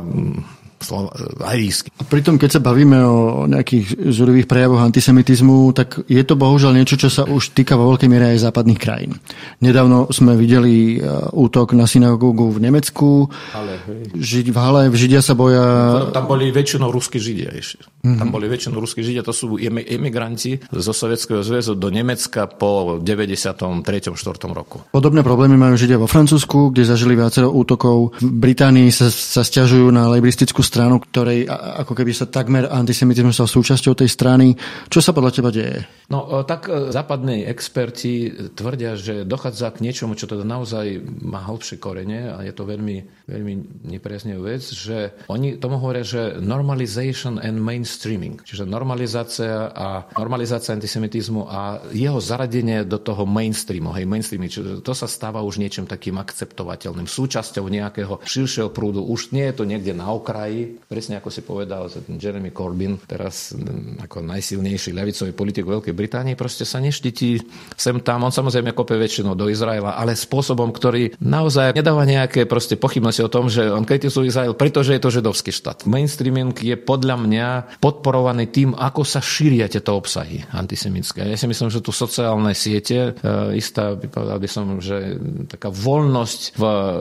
ajrísky. A pritom, keď sa bavíme o nejakých žurivých prejavoch antisemitizmu, tak je to bohužiaľ niečo, čo sa už týka vo veľkej miere aj západných krajín. Nedávno sme videli útok na synagógu v Nemecku. Ale, Žid, v Hale, Židia sa boja... Tam boli väčšinou ruskí Židia ešte. Mm-hmm. Tam boli väčšinou ruskí Židia, to sú emigranti zo Sovietskeho zväzu do Nemecka po deväťdesiatom treťom štvrtom roku. Podobné problémy majú Židia vo Francúzsku, kde zažili viacero útokov. V Británii sa, sa sťažujú na lejbristickú stranu, ktorej ako keby sa takmer antisemitizmus stal súčasťou tej strany. Čo sa podľa teba deje? No tak západní experti tvrdia, že dochádza k niečomu, čo teda naozaj má hlbšie korene a je to veľmi, veľmi nepriaznivá vec, že oni tomu hovoria, že normalization and mainstreaming, čiže normalizácia a normalizácia antisemitizmu a jeho zaradenie do toho mainstreamu, hej, mainstreamu, čiže to sa stáva už niečím takým akceptovateľným, súčasťou nejakého širšieho prúdu. Už nie je to niekde na okraji, presne ako si povedal Jeremy Corbyn, teraz ako najsilnejší ľavicový politik Veľkej Británii, proste sa neštítí sem tam. On samozrejme kope väčšinou do Izraela, ale spôsobom, ktorý naozaj nedáva nejaké proste pochybnosti o tom, že on kritizuje Izrael, pretože je to židovský štát. Mainstreaming je podľa mňa podporovaný tým, ako sa šíria tieto obsahy antisemické. Ja si myslím, že tu sociálne siete, istá, povedal by som, že taká voľnosť v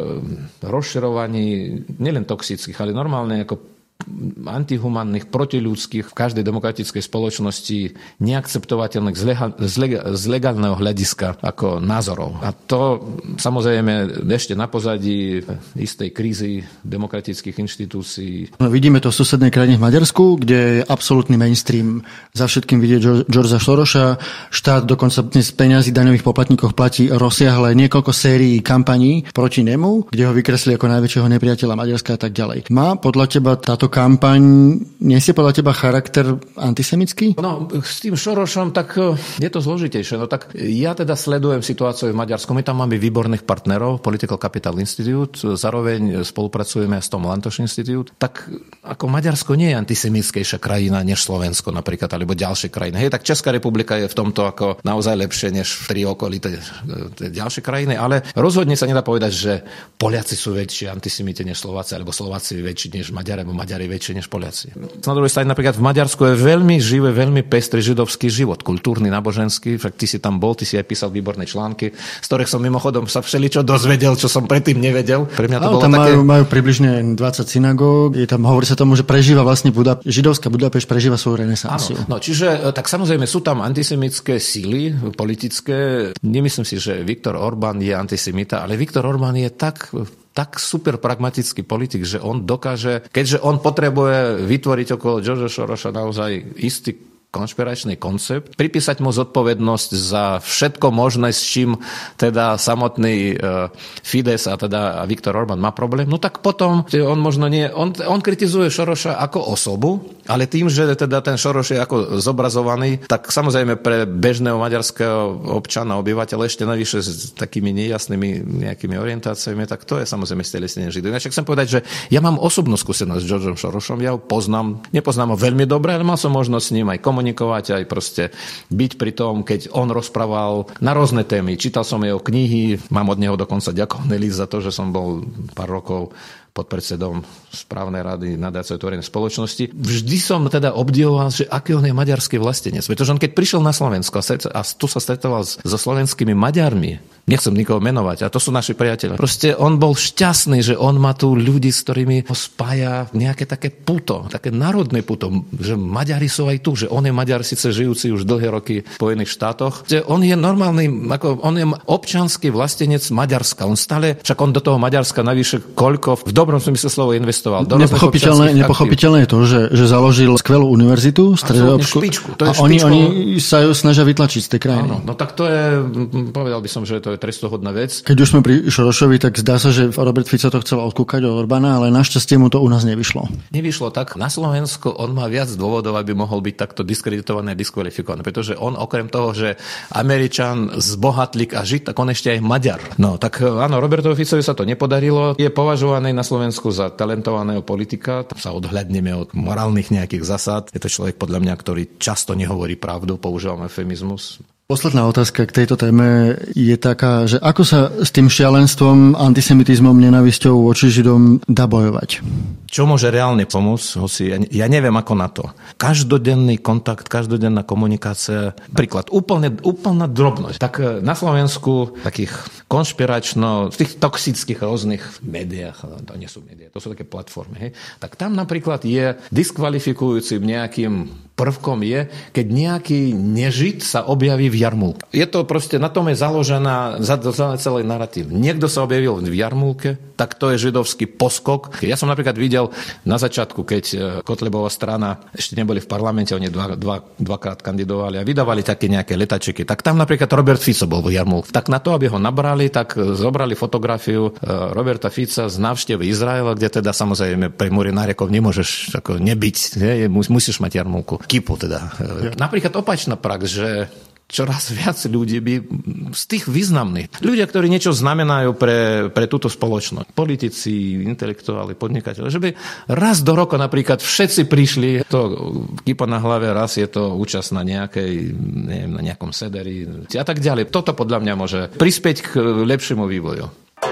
rozširovaní nielen toxických, ale normálne ako antihumanných, protiľudských, v každej demokratickej spoločnosti neakceptovateľných z, lega, z, lega, z legálneho hľadiska ako názorov. A to samozrejme ešte na pozadí istej krízy demokratických inštitúcií. No, vidíme to v susednej krajine v Maďarsku, kde je absolútny mainstream. Za všetkým vidieť Georgea Sorosa. Štát dokonca z peňazí daňových poplatníkov platí rozsiahle niekoľko sérií kampaní proti nemu, kde ho vykresli ako najväčšieho nepriateľa Maďarska a tak ďalej. Má podľa teba táto kampaň nesie podľa teba charakter antisemický? No, s tým Sorosom tak je to zložitejšie. No tak ja teda sledujem situáciu v Maďarsku. My tam máme výborných partnerov, Political Capital Institute, zároveň spolupracujeme s Tom Lantos Institute. Tak ako Maďarsko nie je antisemickejšia krajina než Slovensko napríklad, alebo ďalšie krajiny. Hej, tak Česká republika je v tomto ako naozaj lepšie než v tri okolité ďalšie krajiny, ale rozhodne sa nedá povedať, že Poliaci sú väčšie antisemiti než Slováci, alebo Slováci väčší než Maďari, alebo Maďari väčšie než Poliaci. Na druhej strane napríklad v Maďarsku je veľmi živý, veľmi pestrý židovský život, kultúrny, náboženský. Však ty si tam bol, ty si aj písal výborné články, z ktorých som mimochodom sa všeličo dozvedel, čo som predtým nevedel. Pre mňa to ale bolo tam také... majú, majú približne dvadsať synagóg, je tam, hovorí sa tomu, že prežíva vlastne Buda, židovská Budapešť prežíva svoju renesansiu. Áno, no čiže tak samozrejme sú tam antisemické síly politické. Nemyslím si, že Viktor Orbán je antisemita, ale Viktor Orbán je tak tak super pragmatický politik, že on dokáže, keďže on potrebuje vytvoriť okolo Georgea Sorosa naozaj istý konšpiračný koncept, pripísať mu zodpovednosť za všetko možné, s čím teda samotný Fidesz a teda Viktor Orbán má problém, no tak potom on možno nie, on, on kritizuje Sorosa ako osobu, ale tým, že teda ten Soros je ako zobrazovaný, tak samozrejme pre bežného maďarského občana, obyvateľa ešte navyše s takými nejasnými nejakými orientáciami, tak to je samozrejme stelesnenie Židov. Ináč chcem povedať, že ja mám osobnú skúsenosť s Georgeom Sorosom, ja ho poznám, nepoznám ho veľmi dobre, ale mal som možnosť s ním aj komunikovať, aj proste byť pri tom, keď on rozprával na rôzne témy. Čítal som jeho knihy, mám od neho dokonca ďakovný list za to, že som bol pár rokov podpredsedom správnej rady nadácie otvorenej spoločnosti. Vždy som teda obdivoval, že aký on je maďarský vlastenec. Pretože on keď prišiel na Slovensko a tu sa stretoval so slovenskými Maďarmi, nechcem nikoho menovať, a to sú naši priatelia. Proste on bol šťastný, že on má tu ľudí, s ktorými ho spája nejaké také puto, také národné puto, že Maďari sú aj tu, že on je Maďar síce žijúci už dlhé roky v Spojených štátoch, že on je normálny, ako on je občiansky vlastenec Maďarska. On stále, však on do toho Maďarska navyše koľko v dobrom smysle slovo investoval. Nepochopiteľné, nepochopiteľné je to, že, že založil skvelú univerzitu, stredoeurópsku, a oni, oni sa ju snažia vytlačiť z tej krajiny. Áno, no tak to je, povedal by som, že to je trestohodná vec. Keď už sme pri Šorošovi, tak zdá sa, že Robert Fico to chcel odkúkať od Orbána, ale našťastie mu to u nás nevyšlo. Nevyšlo tak. Na Slovensku on má viac dôvodov, aby mohol byť takto diskreditovaný a diskvalifikovaný, pretože on okrem toho, že Američan, zbohatlík a žid, tak on ešte aj Maďar. No tak áno, Robertovi Ficovi sa to nepodarilo. Je považovaný na Slovensku za talentovaného politika. Tam sa odhľadneme od morálnych nejakých zasad. Je to človek podľa mňa, ktorý často nehovorí pravdu, používa eufemizmus. Posledná otázka k tejto téme je taká, že ako sa s tým šialenstvom, antisemitizmom, nenávisťou voči Židom dá bojovať? Čo môže reálne pomôcť? Hoci ja, ja neviem ako na to. Každodenný kontakt, každodenná komunikácia, príklad, úplne, úplná drobnosť. Tak na Slovensku takých konšpiračno, v tých toxických rôznych médiách, to nie sú médiá, to sú také platformy, hej, tak tam napríklad je diskvalifikujúcim nejakým prvkom je, keď nejaký nežid sa objaví v jarmulke. Je to proste, na tom je založená celý narratív. Niekto sa objavil v jarmulke, tak to je židovský poskok. Ja som napríklad videl na začiatku, keď Kotlebová strana ešte neboli v parlamente, oni dva, dva, dvakrát kandidovali a vydávali také nejaké letačiky, tak tam napríklad Robert Fico bol v jarmulke. Tak na to, aby ho nabrali, tak zobrali fotografiu Roberta Fica z návštevy Izraela, kde teda samozrejme pre Múry nárekov nemôžeš ako nebyť, ne? Musíš mať jarmulku. Kipu teda. Ja. Napríklad opačná prax, že čoraz viac ľudí by z tých významných. Ľudia, ktorí niečo znamenajú pre, pre túto spoločnosť. Politici, intelektuáli, podnikateľi. Že by raz do roka napríklad všetci prišli, to kipa na hlave, raz je to účasť na nejakej, neviem, na nejakom sederi a tak ďalej. Toto podľa mňa môže prispieť k lepšiemu vývoju.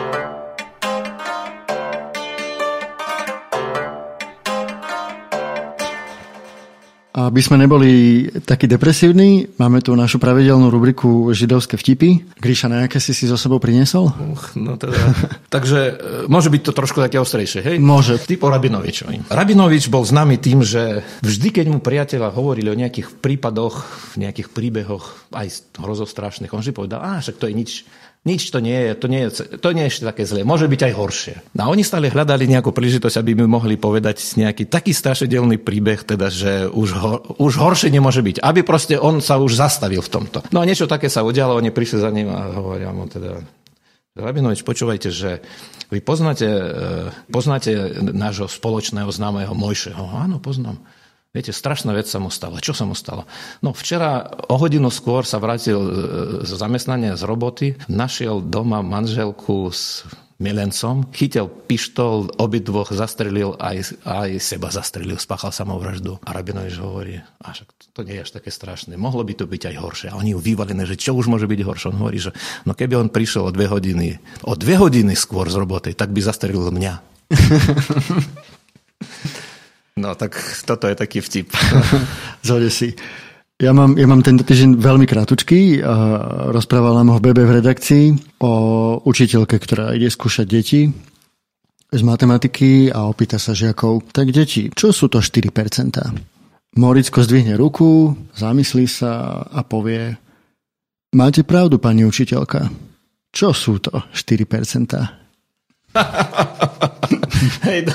Aby sme neboli takí depresívni, máme tu našu pravidelnú rubriku Židovské vtipy. Gríša, nejaké si si so sebou priniesol? Uch, no teda. Takže môže byť to trošku také ostrejšie, hej? Môže. Typ o Rabinovičovi. Rabinovič bol známy tým, že vždy, keď mu priatelia hovorili o nejakých prípadoch, nejakých príbehoch, aj hrozostrašných, on vždy povedal, á, však to je nič. Nič to nie je, to nie je, to nie je ešte také zlé, môže byť aj horšie. No a oni stále hľadali nejakú príležitosť, aby mi mohli povedať nejaký taký strašidelný príbeh, teda, že už, ho, už horšie nemôže byť, aby proste on sa už zastavil v tomto. No a niečo také sa udialo, oni prišli za ním a hovoria mu teda, Rabinovič, počúvajte, že vy poznáte, poznáte nášho spoločného známeho Mojšeho. Áno, poznám. Viete, strašná vec sa mu stala. Čo sa mu stalo? No včera o hodinu skôr sa vrátil z zamestnania z roboty, našiel doma manželku s milencom, chytil pištol, obidvoch zastrelil, aj, aj seba zastrelil, spáchal samovraždu. A Rabinovič hovorí, a však to nie je až také strašné, mohlo by to byť aj horšie. A oni ju vyvalené, že čo už môže byť horšie. On hovorí, že no keby on prišiel o dve hodiny, o dve hodiny skôr z roboty, tak by zastrelil mňa. No, tak toto je taký vtip. Zhodne si. Ja mám, ja mám tento týždeň veľmi krátučký. Rozprával nám ho Bebe v redakcii o učiteľke, ktorá ide skúšať deti z matematiky a opýta sa žiakov, tak deti, čo sú to štyri percentá? Moricko zdvihne ruku, zamyslí sa a povie, máte pravdu, pani učiteľka. Čo sú to štyri percentá? Hej,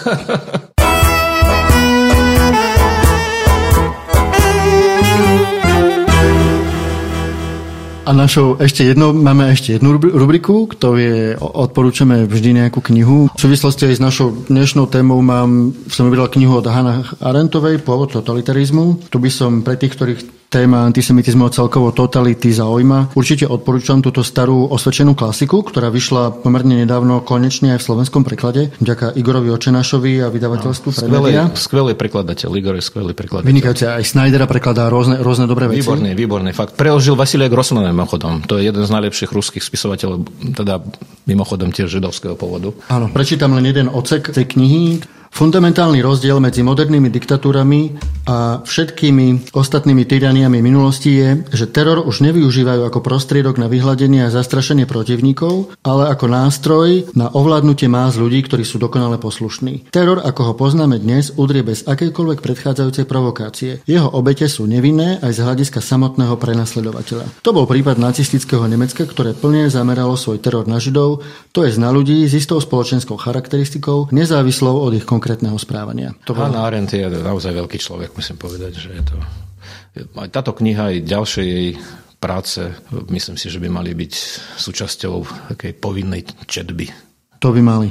A našou ešte jednou, máme ešte jednu rubriku, ktorú odporúčame vždy nejakú knihu. V súvislosti aj s našou dnešnou témou mám, som vybral knihu od Hannah Arendtovej, Pôvod totalitarizmu. Tu by som pre tých, ktorí téma antisemitizmu a celkovo totality zaujíma, určite odporúčam túto starú osvedčenú klasiku, ktorá vyšla pomerne nedávno konečne aj v slovenskom preklade, vďaka Igorovi Očenášovi a vydavateľstvu no, Premedia. Skvelý prekladateľ, Igor je skvelý prekladateľ. Vynikajúce, aj Snydera prekladá rôzne, rôzne dobré veci. Výborný, výborný fakt. Preložil Vasilia Grossman mimochodom. To je jeden z najlepších ruských spisovateľov, teda mimochodom tiež židovského pôvodu. Áno, prečítam len jeden odsek tej knihy. Fundamentálny rozdiel medzi modernými diktatúrami a všetkými ostatnými tyraniami minulosti je, že teror už nevyužívajú ako prostriedok na vyhladenie a zastrašenie protivníkov, ale ako nástroj na ovládnutie más ľudí, ktorí sú dokonale poslušní. Teror, ako ho poznáme dnes, udrie bez akejkoľvek predchádzajúcej provokácie. Jeho obete sú nevinné aj z hľadiska samotného prenasledovateľa. To bol prípad nacistického Nemecka, ktoré plne zameralo svoj teror na Židov, to je na ľudí s istou spoločenskou charakteristikou, nezávislou od ich konkrétneho správania. To bol... Hannah Arendt je naozaj veľký človek, musím povedať, že je to... Aj táto kniha, aj ďalšie jej práce, myslím si, že by mali byť súčasťou takej povinnej četby. To by mali.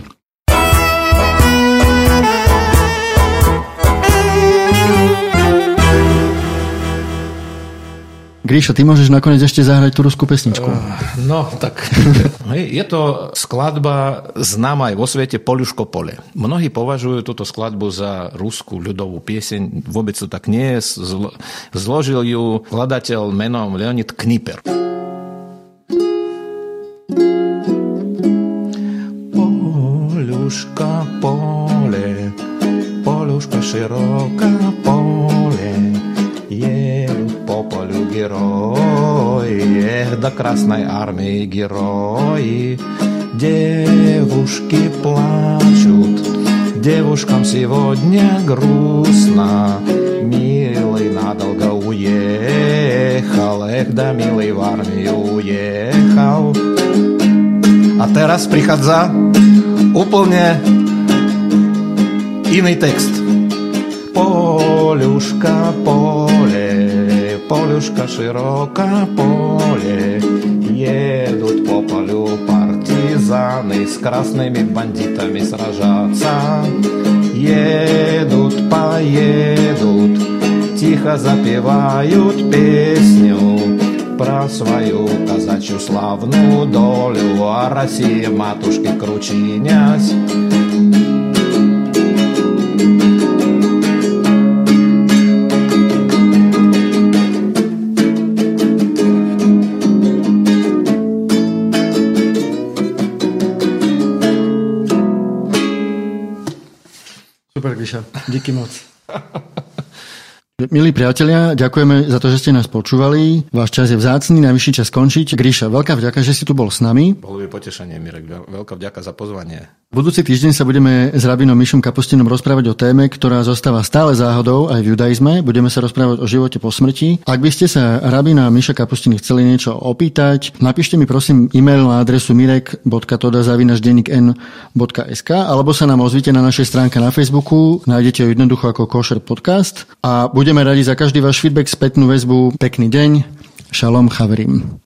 Gríšo, ty môžeš nakoniec ešte zahrať tú ruskú pesničku. Uh, no, tak je to skladba známa aj vo svete Poľuško pole. Mnohí považujú túto skladbu za ruskú ľudovú pieseň. Vôbec to tak nie je. Zložil ju skladateľ menom Leonid Kniper. Poľuško pole, Poľuško široká pole, je по полю герои, эх, до Красной армии герои. Девушки плачут, девушкам сегодня грустно. Милый надолго уехал, эх, да милый в армию уехал. A teraz prichádza úplne iný text. Poľuška pole, Полюшка широко поле, едут по полю партизаны с красными бандитами сражаться. Едут, поедут, тихо запевают песню про свою казачью славную долю, а Россия матушки кручинясь. Díky moc. Milí priatelia, ďakujeme za to, že ste nás počúvali. Váš čas je vzácny, najvyšší čas skončiť. Gríša, veľká vďaka, že si tu bol s nami. Bolo by potešenie, Mirek. Veľká vďaka za pozvanie. Budúci týždeň sa budeme s rabinom Mišom Kapustinom rozprávať o téme, ktorá zostáva stále záhodou aj v judaizme. Budeme sa rozprávať o živote po smrti. Ak by ste sa rabina Miša Kapustiny chceli niečo opýtať, napíšte mi prosím e-mail na adresu mirek bodka toda zavináč denník n bodka es ká alebo sa nám ozvite na našej stránke na Facebooku. Nájdete ju jednoducho ako Košer podcast a budeme radi za každý váš feedback, spätnú väzbu. Pekný deň. Šalom chaverim.